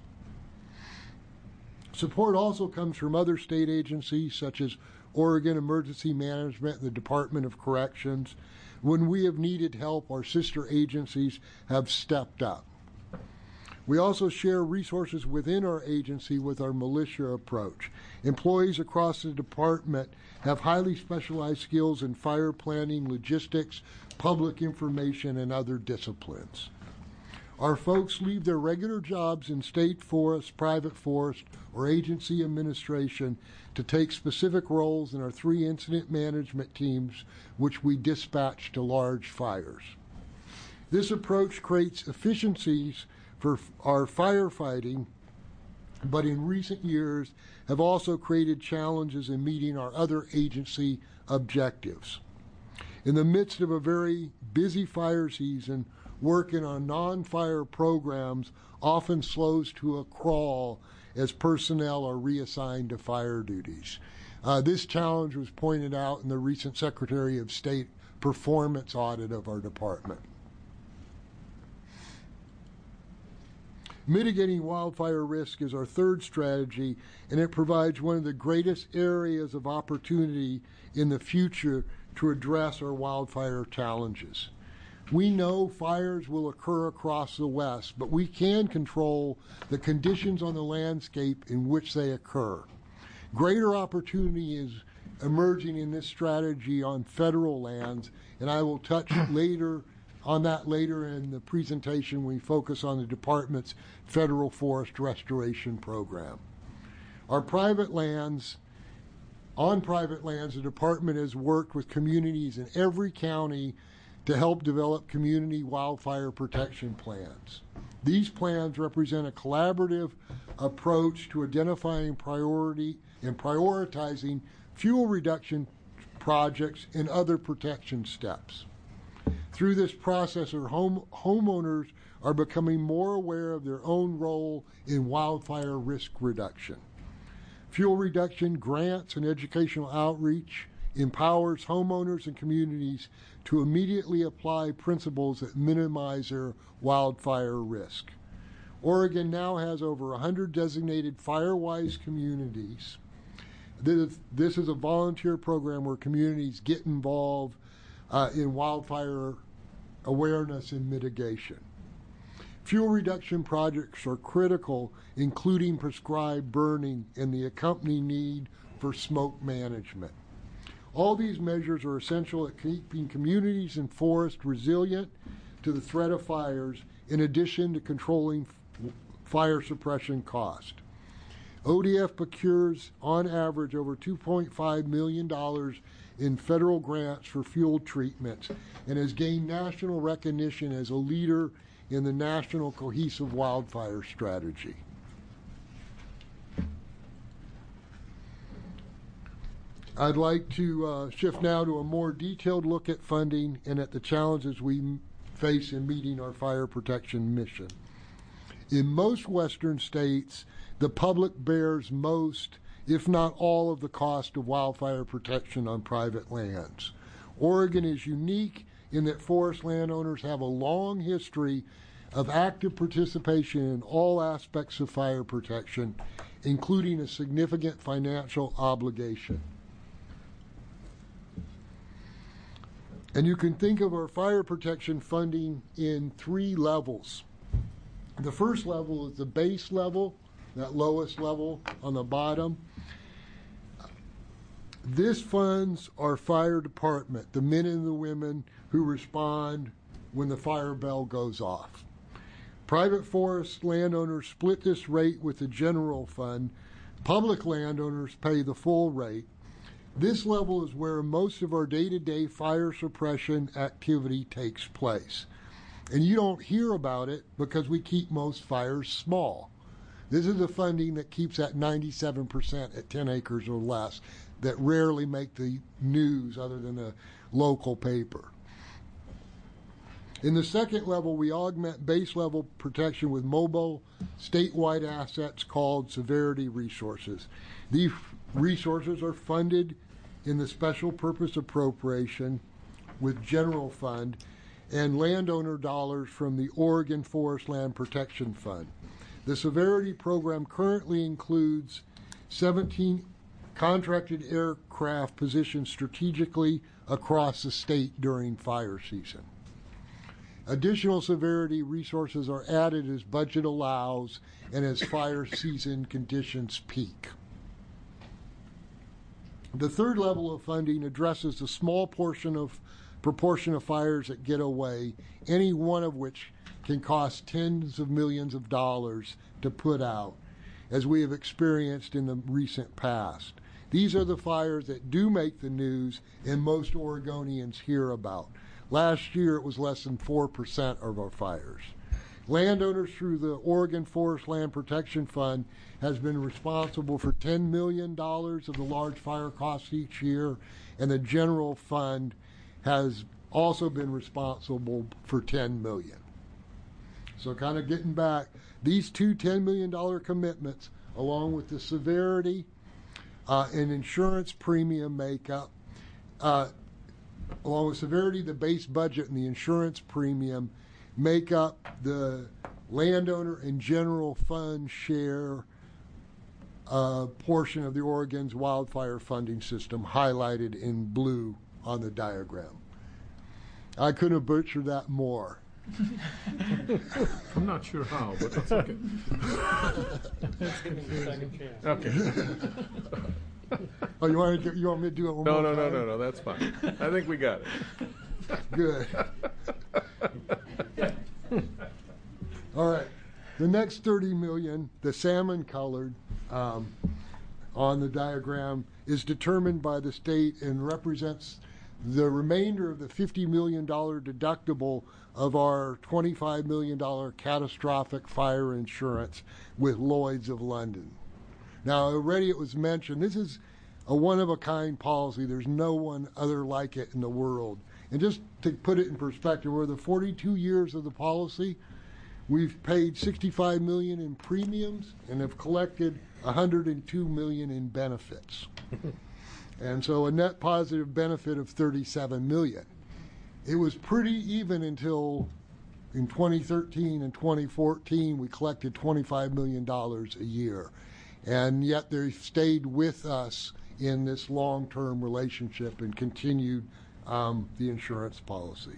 Support also comes from other state agencies such as Oregon Emergency Management and the Department of Corrections. When we have needed help, our sister agencies have stepped up. We also share resources within our agency with our militia approach. Employees across the department have highly specialized skills in fire planning, logistics, public information, and other disciplines. Our folks leave their regular jobs in state forest, private forest, or agency administration to take specific roles in our three incident management teams, which we dispatch to large fires. This approach creates efficiencies for our firefighting, but in recent years have also created challenges in meeting our other agency objectives. In the midst of a very busy fire season, working on non-fire programs often slows to a crawl as personnel are reassigned to fire duties. Uh, this challenge was pointed out in the recent Secretary of State performance audit of our department. Mitigating wildfire risk is our third strategy, and it provides one of the greatest areas of opportunity in the future to address our wildfire challenges. We know fires will occur across the West, but we can control the conditions on the landscape in which they occur. Greater opportunity is emerging in this strategy on federal lands, and I will touch later on that later in the presentation when we focus on the department's federal forest restoration program. Our private lands, on private lands, the department has worked with communities in every county to help develop community wildfire protection plans. These plans represent a collaborative approach to identifying priority and prioritizing fuel reduction projects and other protection steps. Through this process, our home, homeowners are becoming more aware of their own role in wildfire risk reduction. Fuel reduction grants and educational outreach empowers homeowners and communities to immediately apply principles that minimize their wildfire risk. Oregon now has over one hundred designated FireWise communities. This, this is a volunteer program where communities get involved uh, in wildfire awareness and mitigation. Fuel reduction projects are critical, including prescribed burning and the accompanying need for smoke management. All these measures are essential at keeping communities and forests resilient to the threat of fires, in addition to controlling f- fire suppression cost. O D F procures, on average, over two point five million dollars in federal grants for fuel treatments and has gained national recognition as a leader in the National Cohesive Wildfire Strategy. I'd like to uh, shift now to a more detailed look at funding and at the challenges we m- face in meeting our fire protection mission. In most Western states, the public bears most, if not all, of the cost of wildfire protection on private lands. Oregon is unique in that forest landowners have a long history of active participation in all aspects of fire protection, including a significant financial obligation. And you can think of our fire protection funding in three levels. The first level is the base level, that lowest level on the bottom. This funds our fire department, the men and the women who respond when the fire bell goes off. Private forest landowners split this rate with the general fund. Public landowners pay the full rate. This level is where most of our day-to-day fire suppression activity takes place. And you don't hear about it because we keep most fires small. This is the funding that keeps that ninety-seven percent at ten acres or less that rarely make the news other than a local paper. In the second level, we augment base level protection with mobile statewide assets called severity resources. These resources are funded in the special purpose appropriation with general fund and landowner dollars from the Oregon Forest Land Protection Fund. The severity program currently includes seventeen contracted aircraft positioned strategically across the state during fire season. Additional severity resources are added as budget allows and as fire season conditions peak. The third level of funding addresses the small portion of proportion of fires that get away, any one of which can cost tens of millions of dollars to put out, as we have experienced in the recent past. These are the fires that do make the news and most Oregonians hear about. Last year, it was less than four percent of our fires. Landowners through the Oregon Forest Land Protection Fund has been responsible for ten million dollars of the large fire costs each year, and the general fund has also been responsible for ten million dollars. So kind of getting back, these two ten million dollars commitments, along with the severity uh, and insurance premium makeup, uh, along with severity, the base budget, and the insurance premium, make up the landowner and general fund share uh, portion of the Oregon's wildfire funding system, highlighted in blue on the diagram. I couldn't have butchered that more. I'm not sure how, but that's okay. Okay. Oh, you want, to, you want me to do it one No, more no, no, time? no, no, that's fine. I think we got it. Good. All right. The next thirty million, the salmon colored um, on the diagram, is determined by the state and represents the remainder of the fifty million dollars deductible of our twenty-five million dollars catastrophic fire insurance with Lloyd's of London. Now, already it was mentioned, this is a one-of-a-kind policy. There's no one other like it in the world. And just to put it in perspective, over the forty-two years of the policy, we've paid sixty-five million dollars in premiums and have collected one hundred two million dollars in benefits. And so a net positive benefit of thirty-seven million dollars. It was pretty even until in twenty thirteen and twenty fourteen, we collected twenty-five million dollars a year. And yet they stayed with us in this long-term relationship and continued um, the insurance policy.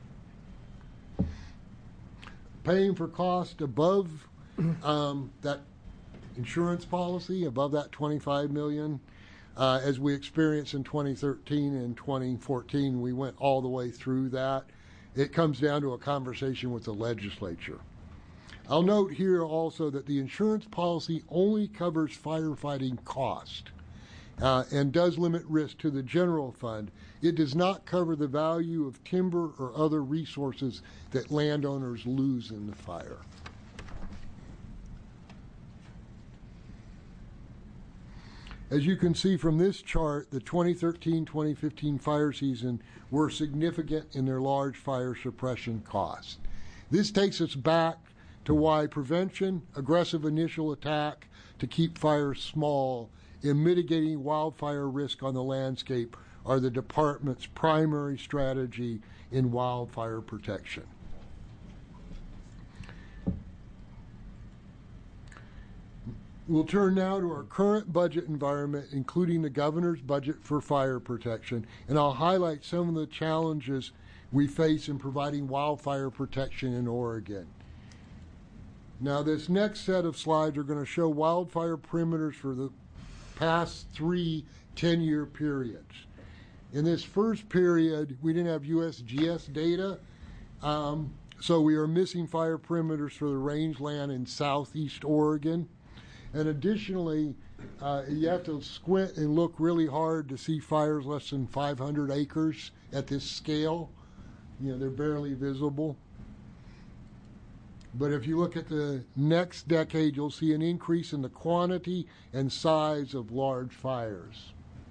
Paying for cost above um, that insurance policy, above that twenty-five million dollars, uh, as we experienced in twenty thirteen and twenty fourteen, we went all the way through that. It comes down to a conversation with the legislature. I'll note here also that the insurance policy only covers firefighting cost uh, and does limit risk to the general fund. It does not cover the value of timber or other resources that landowners lose in the fire. As you can see from this chart, the twenty thirteen twenty fifteen fire season were significant in their large fire suppression costs. This takes us back to why prevention, aggressive initial attack to keep fires small, and mitigating wildfire risk on the landscape are the department's primary strategy in wildfire protection. We'll turn now to our current budget environment, including the governor's budget for fire protection, and I'll highlight some of the challenges we face in providing wildfire protection in Oregon. Now, this next set of slides are going to show wildfire perimeters for the past three ten-year periods. In this first period, we didn't have U S G S data, um, So we are missing fire perimeters for the rangeland in southeast Oregon. And additionally, uh, you have to squint and look really hard to see fires less than five hundred acres at this scale. You know, they're barely visible. But if you look at the next decade, you'll see an increase in the quantity and size of large fires.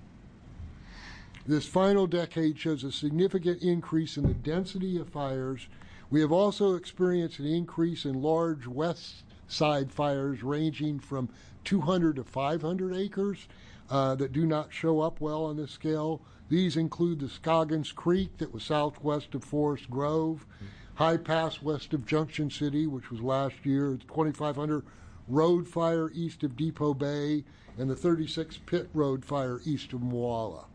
This final decade shows a significant increase in the density of fires. We have also experienced an increase in large west side fires ranging from two hundred to five hundred acres uh, that do not show up well on this scale. These include the Scoggins Creek that was southwest of Forest Grove, High Pass west of Junction City, which was last year, the twenty-five hundred Road Fire east of Depot Bay, and the thirty-six Pit Road Fire east of Moala.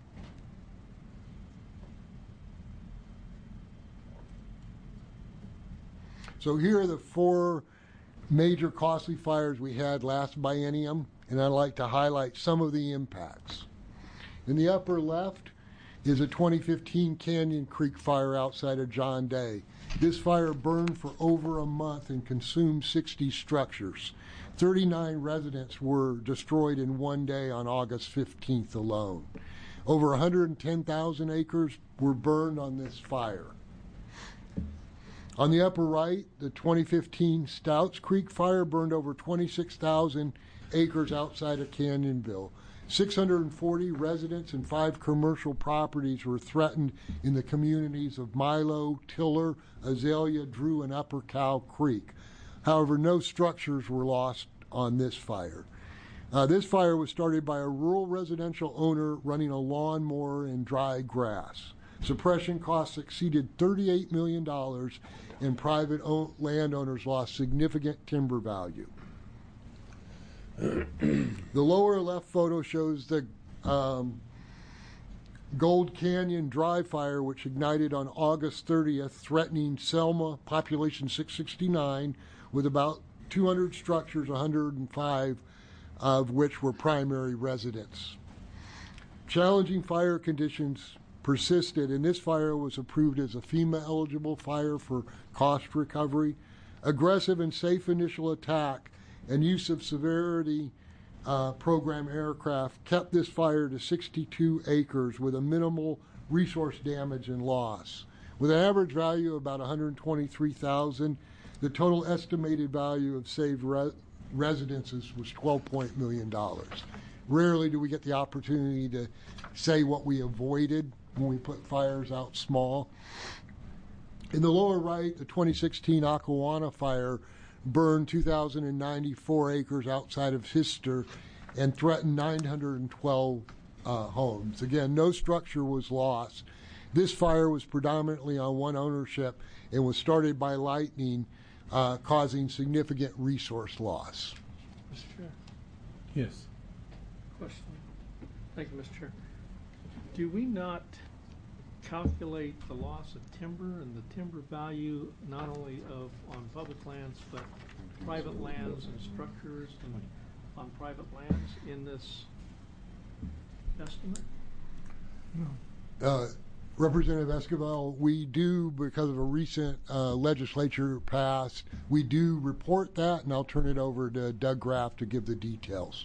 So here are the four major costly fires we had last biennium, and I'd like to highlight some of the impacts. In the upper left is a twenty fifteen Canyon Creek fire outside of John Day. This fire burned for over a month and consumed sixty structures. thirty-nine residents were destroyed in one day on August fifteenth alone. Over one hundred ten thousand acres were burned on this fire. On the upper right, the twenty fifteen Stouts Creek fire burned over twenty-six thousand acres outside of Canyonville. six hundred forty residents and five commercial properties were threatened in the communities of Milo, Tiller, Azalea, Drew, and Upper Cow Creek. However, no structures were lost on this fire. Uh, this fire was started by a rural residential owner running a lawnmower in dry grass. Suppression costs exceeded thirty-eight million dollars, and private own- landowners lost significant timber value. The lower left photo shows the um, Gold Canyon Dry Fire, which ignited on August thirtieth, threatening Selma, population six sixty-nine, with about two hundred structures, one hundred five of which were primary residents. Challenging fire conditions persisted, and this fire was approved as a FEMA-eligible fire for cost recovery. Aggressive and safe initial attack and use of severity uh, program aircraft kept this fire to sixty-two acres with a minimal resource damage and loss. With an average value of about one hundred twenty-three thousand dollars, the total estimated value of saved re- residences was twelve point one million dollars. Rarely do we get the opportunity to say what we avoided when we put fires out small. In the lower right, the twenty sixteen Acquawana fire burned two thousand ninety-four acres outside of Hister and threatened nine hundred twelve uh, homes. Again, no structure was lost. This fire was predominantly on one ownership and was started by lightning, uh, causing significant resource loss. Mister Chair, Yes. question. Thank you, Mister Chair. Do we not calculate the loss of timber and the timber value not only of on public lands but private lands and structures and on private lands in this estimate? Uh, Representative Esquivel, we do, because of a recent uh, legislature passed, we do report that, and I'll turn it over to Doug Graff to give the details.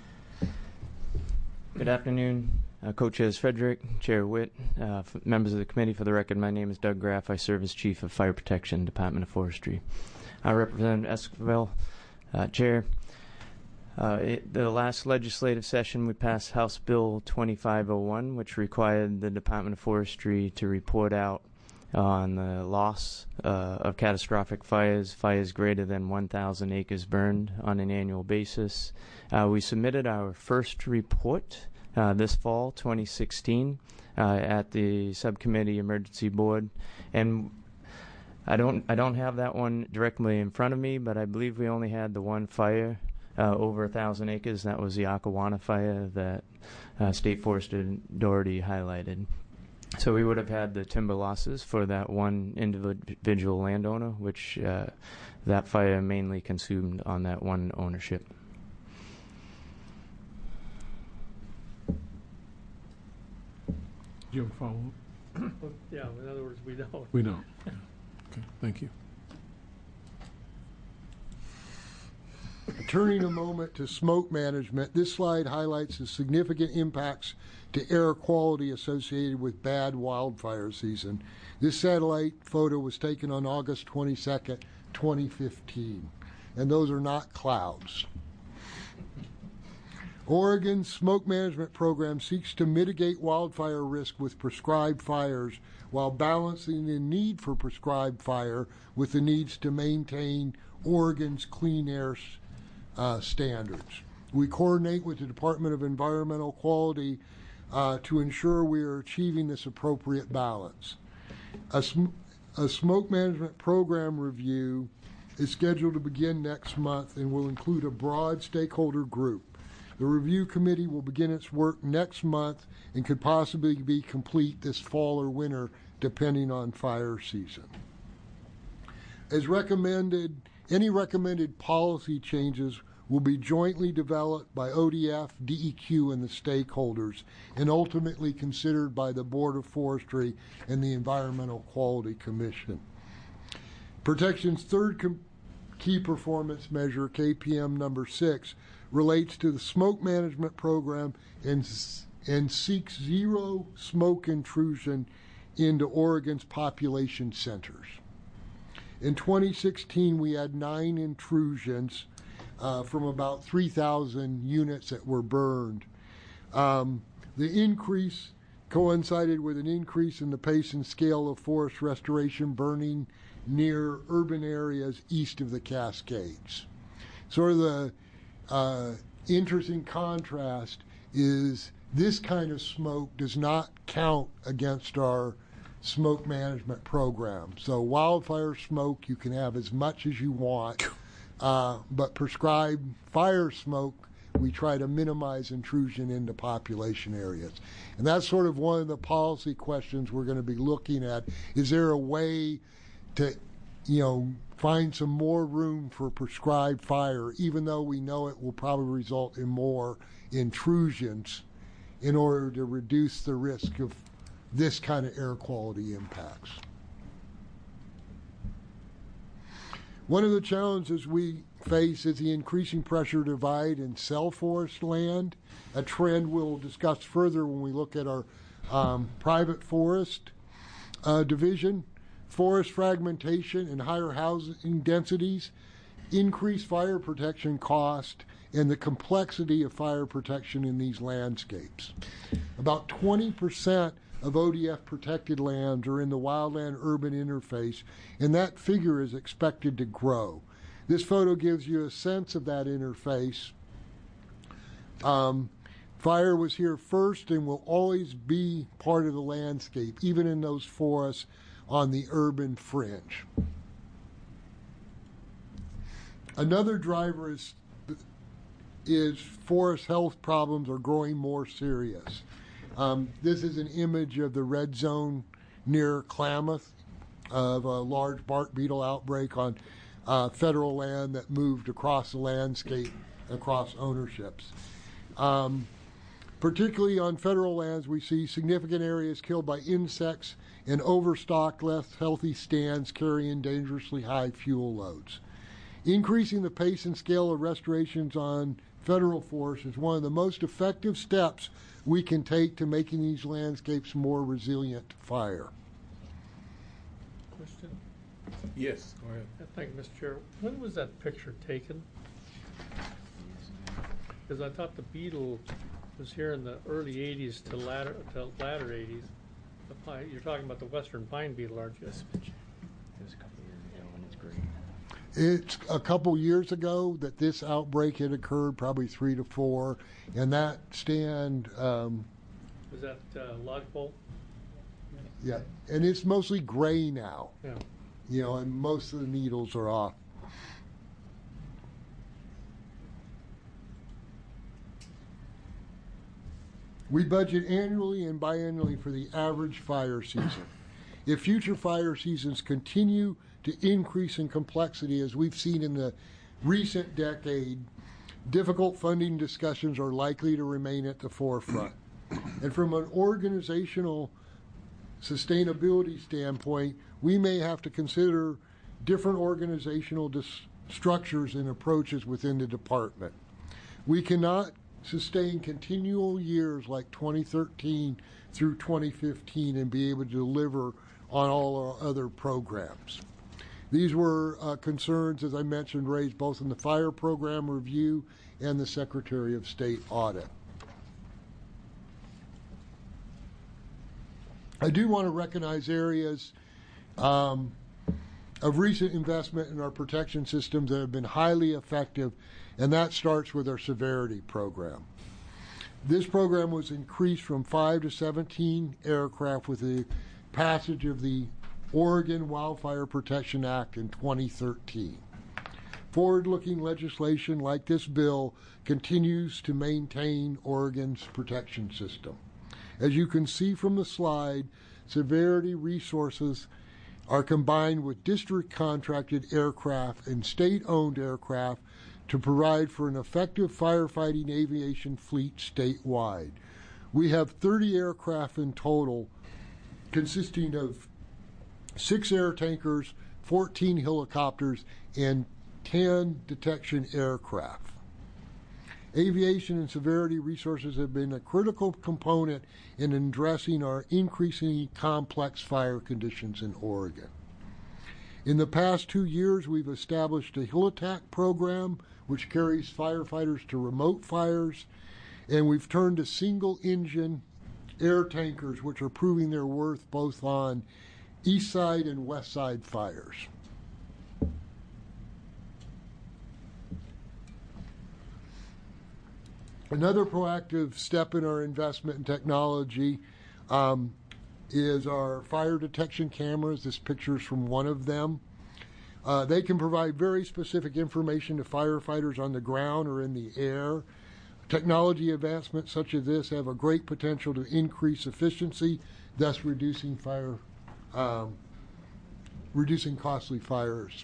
Good afternoon, uh, Co-Chairs Frederick, Chair Witt, uh, f- members of the committee. For the record, my name is Doug Graff. I serve as Chief of Fire Protection, Department of Forestry. I represent Esquivel, uh, Chair. Uh, it, the last legislative session, we passed House Bill twenty-five oh one, which required the Department of Forestry to report out on the loss uh, of catastrophic fires, fires greater than one thousand acres burned on an annual basis. Uh, we submitted our first report uh, this fall, twenty sixteen, uh, at the Subcommittee Emergency Board, and I don't I don't have that one directly in front of me, but I believe we only had the one fire uh, over a thousand acres. That was the Acquawana fire that uh, State Forester Doherty highlighted. So we would have had the timber losses for that one individual landowner, which uh, that fire mainly consumed on that one ownership. Do you have a follow-up? Yeah, in other words, we don't. We don't. Okay, thank you. Turning a moment to smoke management, this slide highlights the significant impacts to air quality associated with bad wildfire season. This satellite photo was taken on August twenty-second, twenty fifteen, and those are not clouds. Oregon's smoke management program seeks to mitigate wildfire risk with prescribed fires while balancing the need for prescribed fire with the needs to maintain Oregon's clean air uh, standards. We coordinate with the Department of Environmental Quality uh, to ensure we are achieving this appropriate balance. A, sm a smoke management program review is scheduled to begin next month and will include a broad stakeholder group. The review committee will begin its work next month and could possibly be complete this fall or winter, depending on fire season. As recommended, any recommended policy changes will be jointly developed by O D F, D E Q, and the stakeholders, and ultimately considered by the Board of Forestry and the Environmental Quality Commission. Protection's third key performance measure, K P M number six, relates to the smoke management program and, and seeks zero smoke intrusion into Oregon's population centers. In twenty sixteen, we had nine intrusions uh, from about three thousand units that were burned. Um, the increase coincided with an increase in the pace and scale of forest restoration burning near urban areas east of the Cascades. Sort of the uh, interesting contrast is this kind of smoke does not count against our smoke management program. So wildfire smoke, you can have as much as you want, uh, but prescribed fire smoke, we try to minimize intrusion into population areas. And that's sort of one of the policy questions we're going to be looking at. Is there a way to, you know, find some more room for prescribed fire, even though we know it will probably result in more intrusions, in order to reduce the risk of this kind of air quality impacts? One of the challenges we face is the increasing pressure to divide and sell forest land, a trend we'll discuss further when we look at our um, private forest uh, division. Forest fragmentation and higher housing densities increase fire protection cost and the complexity of fire protection in these landscapes. About twenty percent of O D F protected lands are in the wildland-urban interface, and that figure is expected to grow. This photo gives you a sense of that interface. Um, fire was here first and will always be part of the landscape, even in those forests on the urban fringe. Another driver is, is forest health problems are growing more serious. Um, this is an image of the red zone near Klamath of a large bark beetle outbreak on uh, federal land that moved across the landscape, across ownerships. Um, particularly on federal lands, we see significant areas killed by insects and overstocked, less healthy stands carrying dangerously high fuel loads. Increasing the pace and scale of restorations on federal forests is one of the most effective steps we can take to making these landscapes more resilient to fire. Question? Yes, go ahead. Thank you, Mister Chair. When was that picture taken? Because I thought the beetle was here in the early eighties to latter, to latter eighties. The pine, you're talking about the western pine beetle, aren't you? This picture. It was a couple years ago and it's green. It's a couple years ago that this outbreak had occurred, probably three to four, and that stand, um, Was that uh, lodgepole? yeah, and it's mostly gray now, Yeah. you know, and most of the needles are off. We budget annually and biannually for the average fire season. If future fire seasons continue to increase in complexity, as we've seen in the recent decade, difficult funding discussions are likely to remain at the forefront. And from an organizational sustainability standpoint, we may have to consider different organizational dis- structures and approaches within the department. We cannot sustain continual years like twenty thirteen through twenty fifteen and be able to deliver on all our other programs. These were uh, concerns, as I mentioned, raised both in the fire program review and the Secretary of State audit. I do want to recognize areas um, of recent investment in our protection systems that have been highly effective, and that starts with our severity program. This program was increased from five to seventeen aircraft with the passage of the Oregon Wildfire Protection Act in twenty thirteen. Forward-looking legislation like this bill continues to maintain Oregon's protection system. As you can see from the slide, severity resources are combined with district-contracted aircraft and state-owned aircraft to provide for an effective firefighting aviation fleet statewide. We have thirty aircraft in total, consisting of six air tankers, fourteen helicopters, and ten detection aircraft. Aviation and severity resources have been a critical component in addressing our increasingly complex fire conditions in Oregon. In the past two years, we've established a HeliTAC program, which carries firefighters to remote fires, and we've turned to single-engine air tankers, which are proving their worth both on east side and west side fires. Another proactive step in our investment in technology um, is our fire detection cameras. This picture is from one of them. Uh, they can provide very specific information to firefighters on the ground or in the air. Technology advancements such as this have a great potential to increase efficiency, thus reducing fire, um, reducing costly fires.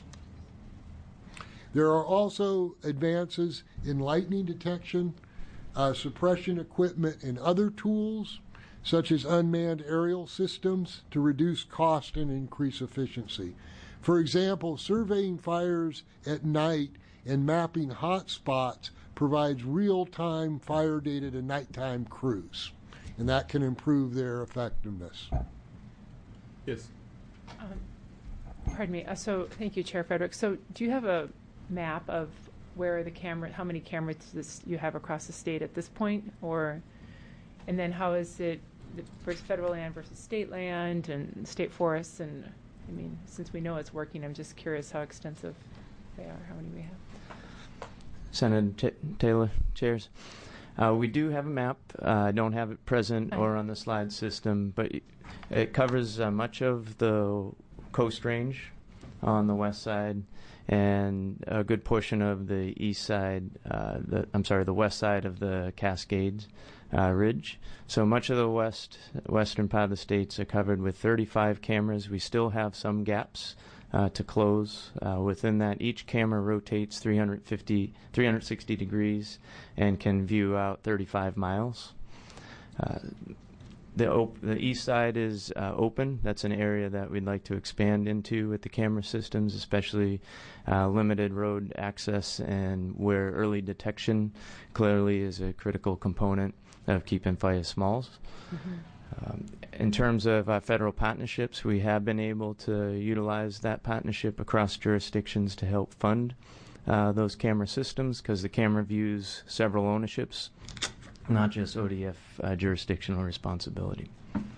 There are also advances in lightning detection, uh, suppression equipment, and other tools, such as unmanned aerial systems, to reduce cost and increase efficiency. For example, surveying fires at night and mapping hot spots provides real-time fire data to nighttime crews, and that can improve their effectiveness. Yes. Um, pardon me. Uh, so, thank you, Chair Frederick. So, do you have a map of where the camera, how many cameras this, you have across the state at this point, or, and then how is it versus federal land versus state land and state forests? And I mean, since we know it's working, I'm just curious how extensive they are. How many we have? Senator T- Taylor, chairs. Uh, we do have a map. Uh, I don't have it present Oh. or on the slide system, but it covers uh, much of the Coast Range on the west side and a good portion of the east side, uh, the, I'm sorry, the west side of the Cascades uh, Ridge. So much of the west western part of the states are covered with thirty-five cameras. We still have some gaps uh, to close. Uh, within that, each camera rotates three hundred fifty, three hundred sixty degrees and can view out thirty-five miles. Uh, The, op- the east side is uh, open. That's an area that we'd like to expand into with the camera systems, especially uh, limited road access and where early detection clearly is a critical component of keeping fire smalls. Mm-hmm. Um, in terms of uh, federal partnerships, we have been able to utilize that partnership across jurisdictions to help fund uh, those camera systems, because the camera views several ownerships, not just O D F uh, jurisdictional responsibility.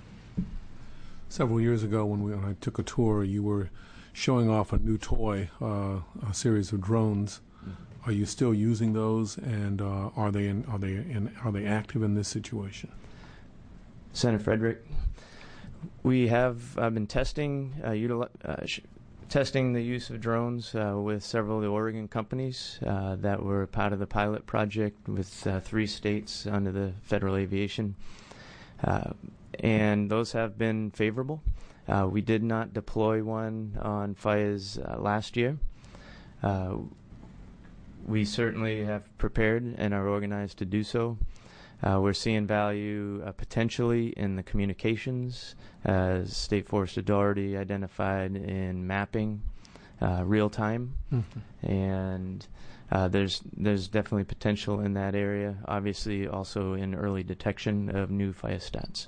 Several years ago, when, we, when I took a tour, you were showing off a new toy, uh, a series of drones. Mm-hmm. Are you still using those, and uh, are they in, are they in, are they active in this situation? Senator Frederick, we have uh, been testing uh, utili- uh, sh- testing the use of drones uh, with several of the Oregon companies uh, that were part of the pilot project with uh, three states under the Federal Aviation. Uh, and those have been favorable. Uh, we did not deploy one on fires uh, last year. Uh, we certainly have prepared and are organized to do so. Uh, we're seeing value uh, potentially in the communications, as State Forest Authority identified in mapping uh, real time, mm-hmm. and uh, there's there's definitely potential in that area. Obviously, also in early detection of new fire stats.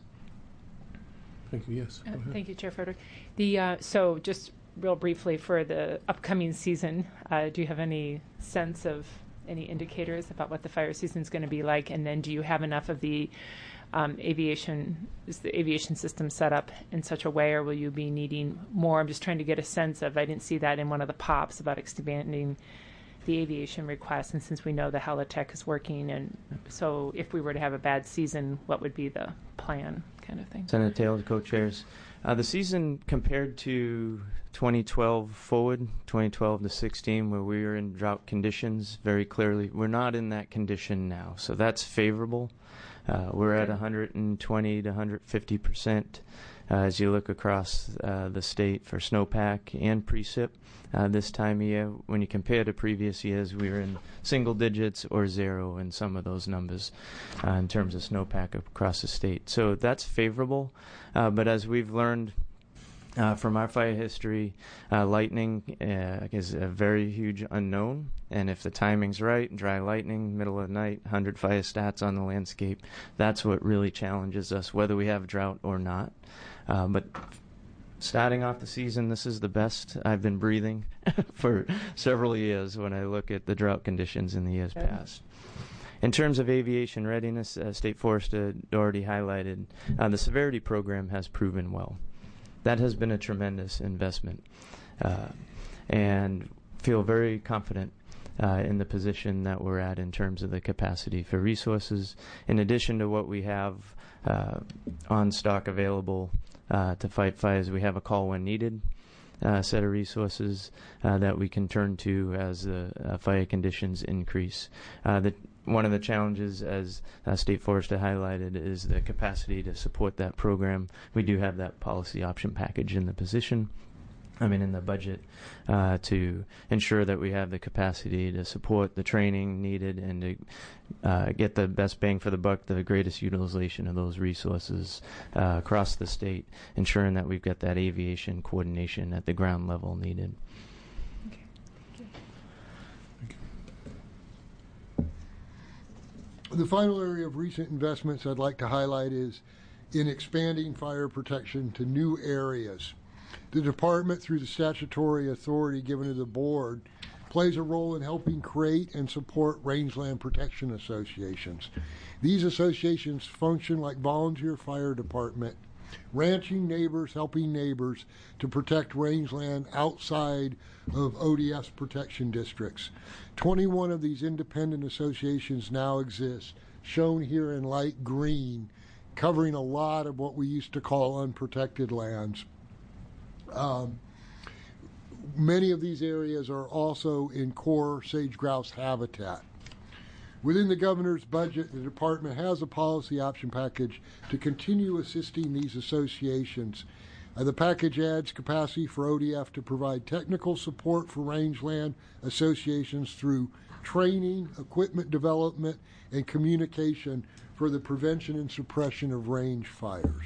Thank you. Yes. Uh, thank you, Chair Frederick. The uh, so just real briefly for the upcoming season, uh, do you have any sense of any indicators about what the fire season is going to be like? And then do you have enough of the um, aviation, is the aviation system set up in such a way, or will you be needing more? I'm just trying to get a sense of, I didn't see that in one of the pops about expanding the aviation request, and since we know the Helitech is working, and so if we were to have a bad season, what would be the plan kind of thing? Senator Taylor, co-chairs. Uh, the season compared to twenty twelve forward, twenty twelve to sixteen, where we were in drought conditions, very clearly, we're not in that condition now. So that's favorable. Uh, we're at one hundred twenty to one hundred fifty percent uh, as you look across uh, the state for snowpack and precip. Uh, this time of year, when you compare to previous years, we were in single digits or zero in some of those numbers uh, in terms of snowpack across the state. So that's favorable. Uh, but as we've learned uh, from our fire history, uh, lightning uh, is a very huge unknown. And if the timing's right, dry lightning, middle of the night, one hundred fire stats on the landscape, that's what really challenges us, whether we have drought or not. Uh, but starting off the season, this is the best I've been breathing for several years when I look at the drought conditions in the years okay. past. In terms of aviation readiness, uh, State Forest uh, already highlighted, uh, the severity program has proven well. That has been a tremendous investment, uh, and feel very confident uh, in the position that we're at in terms of the capacity for resources. In addition to what we have uh, on stock available Uh, to fight fires, we have a call when needed uh, set of resources uh, that we can turn to as the uh, fire conditions increase. Uh, the, one of the challenges, as uh, State Forest highlighted, is the capacity to support that program. We do have that policy option package in the position, I mean in the budget, uh, to ensure that we have the capacity to support the training needed and to uh, get the best bang for the buck, the greatest utilization of those resources uh, across the state, ensuring that we've got that aviation coordination at the ground level needed. Okay. Thank you. Thank you. The final area of recent investments I'd like to highlight is in expanding fire protection to new areas. The department, through the statutory authority given to the board, plays a role in helping create and support rangeland protection associations. These associations function like volunteer fire department, ranching neighbors helping neighbors to protect rangeland outside of O D S protection districts. twenty-one of these independent associations now exist, shown here in light green, covering a lot of what we used to call unprotected lands. Um, many of these areas are also in core sage-grouse habitat. Within the governor's budget, the department has a policy option package to continue assisting these associations. Uh, the package adds capacity for O D F to provide technical support for rangeland associations through training, equipment development, and communication for the prevention and suppression of range fires.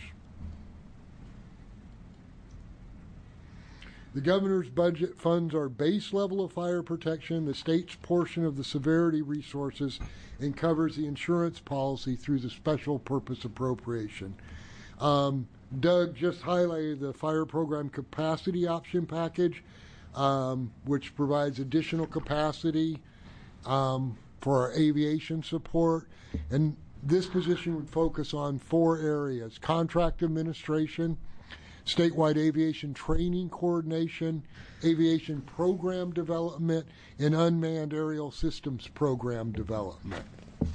The governor's budget funds our base level of fire protection, the state's portion of the severity resources, and covers the insurance policy through the special purpose appropriation. Um, Doug just highlighted the fire program capacity option package, um, which provides additional capacity um, for our aviation support. And this position would focus on four areas: contract administration, statewide aviation training coordination, aviation program development, and unmanned aerial systems program development.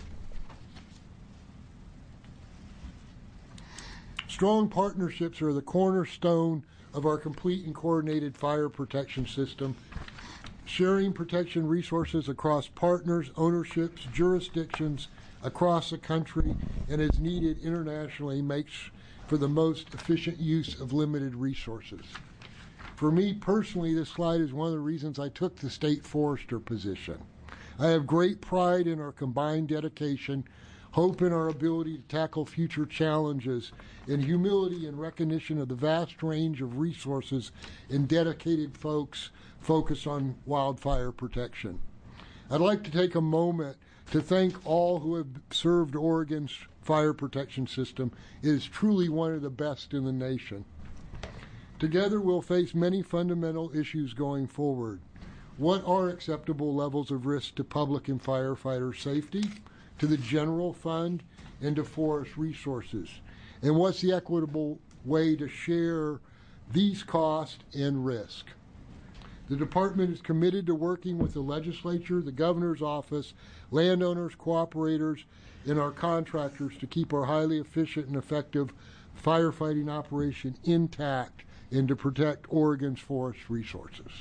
Strong partnerships are the cornerstone of our complete and coordinated fire protection system. Sharing protection resources across partners, ownerships, jurisdictions across the country, and as needed internationally makes for the most efficient use of limited resources. For me personally, this slide is one of the reasons I took the state forester position. I have great pride in our combined dedication hope in our ability to tackle future challenges, and humility in recognition of the vast range of resources and dedicated folks focused on wildfire protection. I'd like to take a moment to thank all who have served Oregon's fire protection system. It is truly one of the best in the nation. Together, we'll face many fundamental issues going forward. What are acceptable levels of risk to public and firefighter safety, to the general fund, and to forest resources? And what's the equitable way to share these costs and risk? The department is committed to working with the legislature, the governor's office, landowners, cooperators, and our contractors to keep our highly efficient and effective firefighting operation intact and to protect Oregon's forest resources.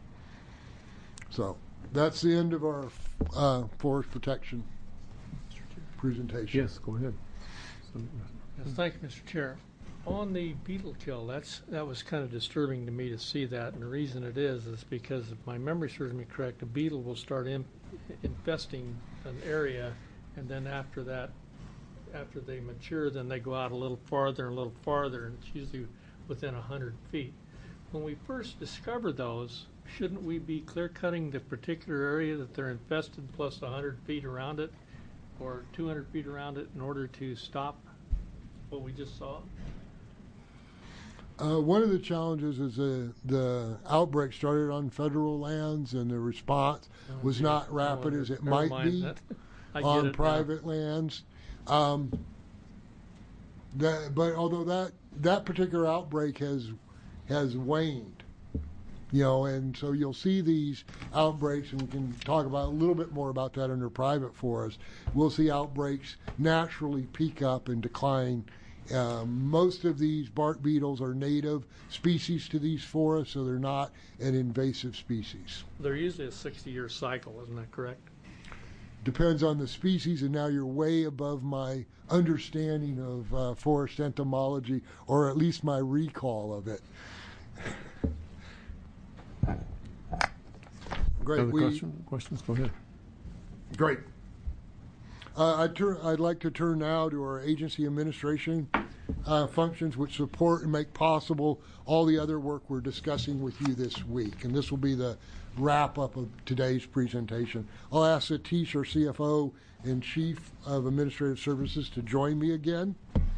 So that's the end of our uh, forest protection presentation. Yes, go ahead. So, Yes, thank you, Mister Chair. On the beetle kill, that's that was kind of disturbing to me to see that, and the reason it is is because if my memory serves me correct, a beetle will start in, infesting an area, and then after that, after they mature, then they go out a little farther and a little farther, and it's usually within a hundred feet. When we first discover those, shouldn't we be clear cutting the particular area that they're infested plus a hundred feet around it, or two hundred feet around it, in order to stop what we just saw? Uh, one of the challenges is uh, the outbreak started on federal lands, and the response Oh, was geez. not No rapid wonder. as it Never might mind. be That- I get on it now. private lands. Um, that, but although that that particular outbreak has has waned, you know, and so you'll see these outbreaks, and we can talk about a little bit more about that under private forest. We'll see outbreaks naturally peak up and decline. Um, most of these bark beetles are native species to these forests, so they're not an invasive species. They're usually a sixty-year cycle, isn't that correct? Depends on the species, and now you're way above my understanding of uh, forest entomology, or at least my recall of it. Great. Other We, question, questions? Go ahead. Great. Uh, I'd, turn, I'd like to turn now to our agency administration uh, functions, which support and make possible all the other work we're discussing with you this week. And this will be the wrap up of today's presentation. I'll ask Satish, our C F O and Chief of Administrative Services, to join me again.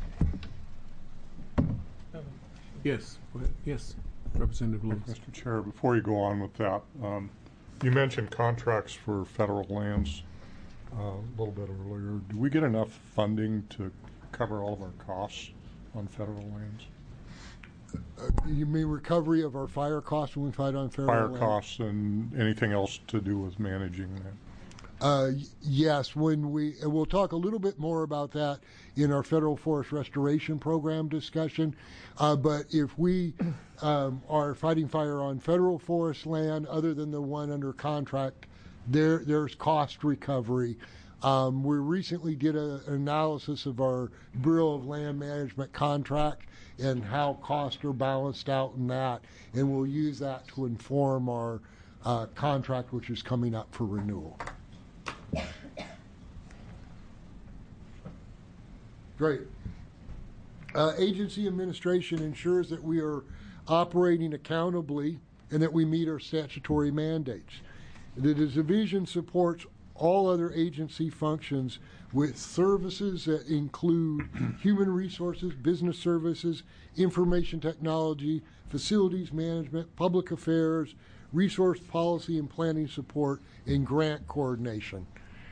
Yes, go ahead. Yes, Representative Lewis. Mister Chair, before you go on with that, um, you mentioned contracts for federal lands uh, a little bit earlier. Do we get enough funding to cover all of our costs on federal lands? Uh, you mean recovery of our fire costs when we fight on federal Fire land? costs and anything else to do with managing that? Uh, y- yes, when we, and we'll talk a little bit more about that in our federal forest restoration program discussion. Uh, but if we um, are fighting fire on federal forest land other than the one under contract, there there's cost recovery. Um, we recently did a, an analysis of our Bureau of Land Management contract and how costs are balanced out in that, and we'll use that to inform our uh, contract, which is coming up for renewal. Great. Uh, agency administration ensures that we are operating accountably and that we meet our statutory mandates. The division supports all other agency functions with services that include human resources, business services, information technology, facilities management, public affairs, resource policy and planning support, and grant coordination.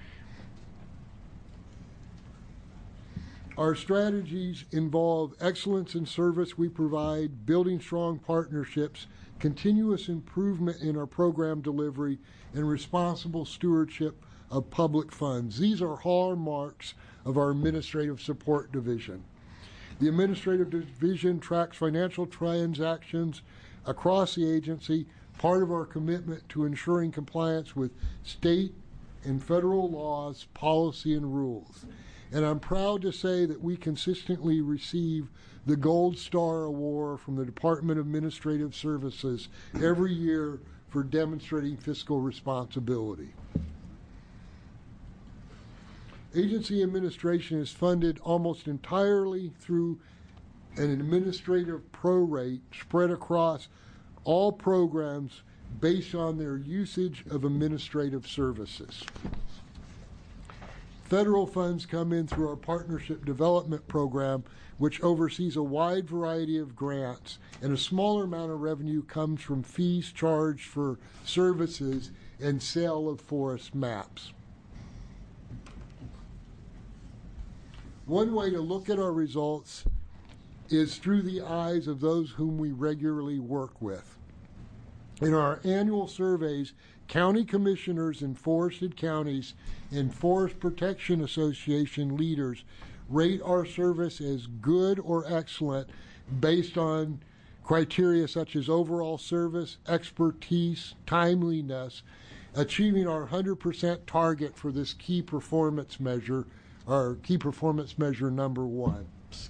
Our strategies involve excellence in service we provide, building strong partnerships, continuous improvement in our program delivery, and responsible stewardship of public funds. These are hallmarks of our Administrative Support Division. The Administrative Division tracks financial transactions across the agency, part of our commitment to ensuring compliance with state and federal laws, policy, and rules. And I'm proud to say that we consistently receive the Gold Star Award from the Department of Administrative Services every year for demonstrating fiscal responsibility. Agency administration is funded almost entirely through an administrative prorate spread across all programs based on their usage of administrative services. Federal funds come in through our Partnership Development Program, which oversees a wide variety of grants, and a smaller amount of revenue comes from fees charged for services and sale of forest maps. One way to look at our results is through the eyes of those whom we regularly work with. In our annual surveys, county commissioners in forested counties and Forest Protection Association leaders rate our service as good or excellent based on criteria such as overall service, expertise, timeliness, achieving our one hundred percent target for this key performance measure, our key performance measure number one.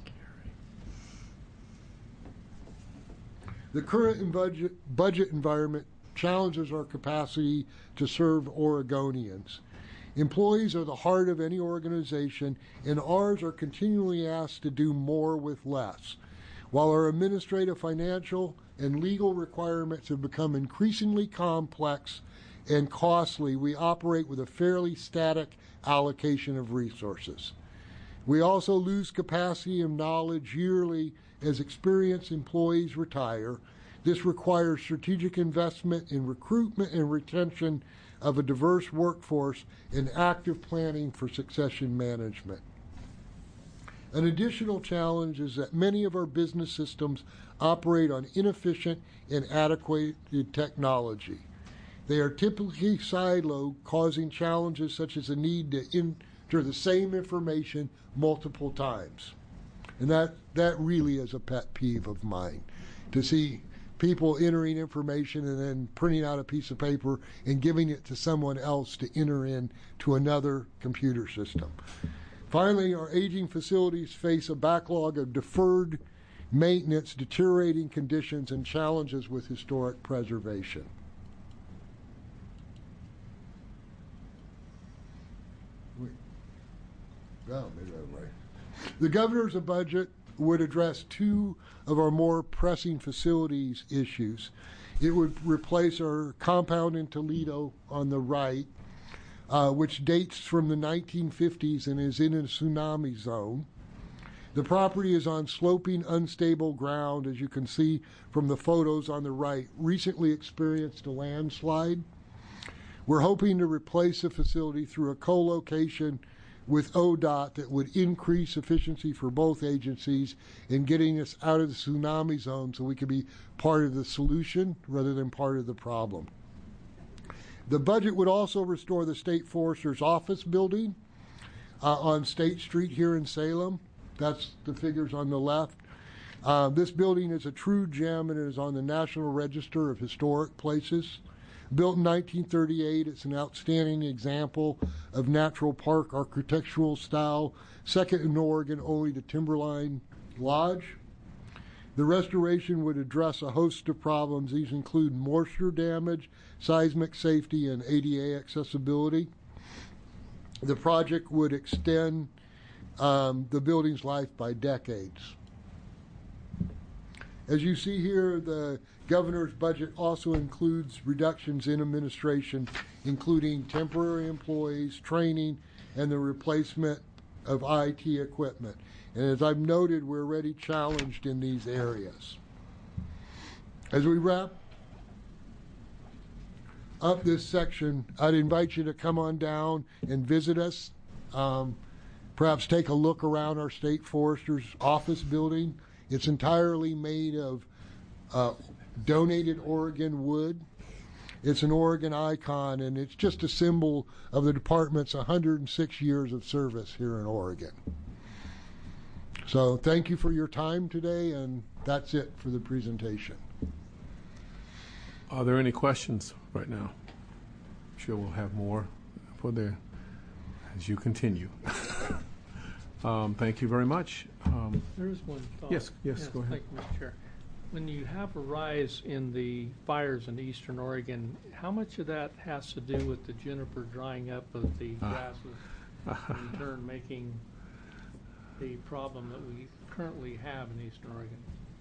The current budget, budget environment challenges our capacity to serve Oregonians. Employees are the heart of any organization, and ours are continually asked to do more with less. While our administrative, financial, and legal requirements have become increasingly complex and costly, we operate with a fairly static allocation of resources. We also lose capacity and knowledge yearly as experienced employees retire. This requires strategic investment in recruitment and retention of a diverse workforce and active planning for succession management. An additional challenge is that many of our business systems operate on inefficient and antiquated technology. They are typically siloed, causing challenges such as the need to enter the same information multiple times. And that, that really is a pet peeve of mine, to see people entering information and then printing out a piece of paper and giving it to someone else to enter in to another computer system. Finally, our aging facilities face a backlog of deferred maintenance, deteriorating conditions, and challenges with historic preservation. Wait. Oh, maybe I'm right. The governor's budget would address two of our more pressing facilities issues. It would replace our compound in Toledo on the right, uh, which dates from the nineteen fifties and is in a tsunami zone. The property is on sloping, unstable ground, as you can see from the photos on the right, recently experienced a landslide. We're hoping to replace the facility through a co-location with O D O T that would increase efficiency for both agencies in getting us out of the tsunami zone so we could be part of the solution rather than part of the problem. The budget would also restore the State Forester's office building uh, on State Street here in Salem. That's the figures on the left. Uh, this building is a true gem and it is on the National Register of Historic Places. Built in nineteen thirty-eight, it's an outstanding example of natural park architectural style, second in Oregon only to Timberline Lodge. The restoration would address a host of problems. These include moisture damage, seismic safety, and A D A accessibility. The project would extend um, the building's life by decades. As you see here, the governor's budget also includes reductions in administration, including temporary employees, training, and the replacement of I T equipment. And as I've noted, we're already challenged in these areas. As we wrap up this section, I'd invite you to come on down and visit us. Um, perhaps take a look around our state forester's office building. It's entirely made of uh, donated Oregon wood. It's an Oregon icon, and it's just a symbol of the department's one hundred six years of service here in Oregon. So thank you for your time today, and that's it for the presentation. Are there any questions right now? I'm sure we'll have more for there as you continue. um, thank you very much. Um, There is one thought. Yes, yes, go ahead. Thank you, Mister Chair. When you have a rise in the fires in eastern Oregon, how much of that has to do with the juniper drying up of the Ah. grasses? in turn making the problem that we currently have in Eastern Oregon?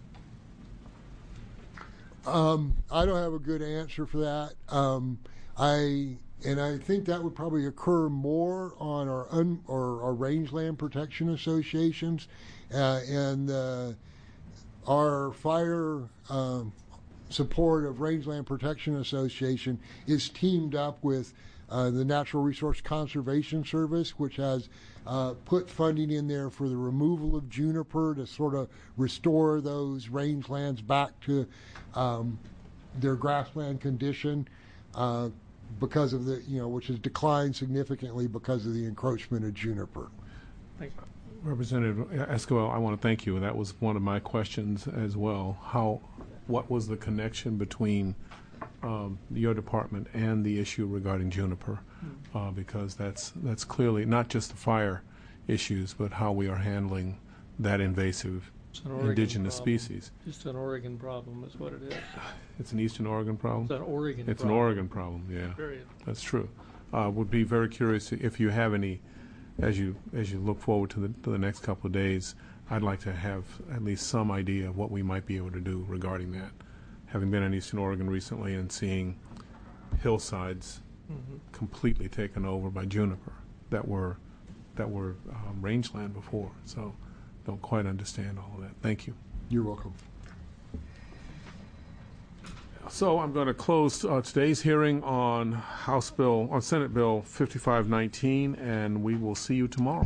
Um, I don't have a good answer for that. Um, I and I think that would probably occur more on our un, or our rangeland protection associations, uh, and uh, our fire um, support of Rangeland Protection Association is teamed up with uh, the Natural Resource Conservation Service, which has uh, put funding in there for the removal of juniper to sort of restore those rangelands back to um, their grassland condition, uh, because of the, you know, which has declined significantly because of the encroachment of juniper. Thank you. Representative Esquivel, I want to thank you. That was one of my questions as well. How, what was the connection between um, your department and the issue regarding juniper? Uh, because that's that's clearly not just the fire issues, but how we are handling that invasive It's an Oregon indigenous problem. species. Just an Oregon problem is what it is. It's an Eastern Oregon problem? It's an Oregon It's problem. an Oregon problem, yeah. Period. That's true. Uh, would be very curious if you have any, as you as you look forward to the to the next couple of days. I'd like to have at least some idea of what we might be able to do regarding that. Having been in Eastern Oregon recently and seeing hillsides Mm-hmm. completely taken over by juniper that were that were um, rangeland before, so don't quite understand all of that. Thank you. You're welcome. So I'm going to close uh, today's hearing on House Bill, on Senate Bill fifty-five nineteen, and we will see you tomorrow.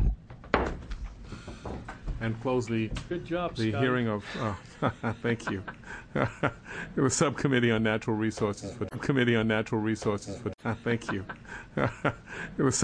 And close the Good job, the Scotty. hearing of. Uh, thank you. It was Subcommittee on Natural Resources for Committee on Natural Resources for. Thank you. It was.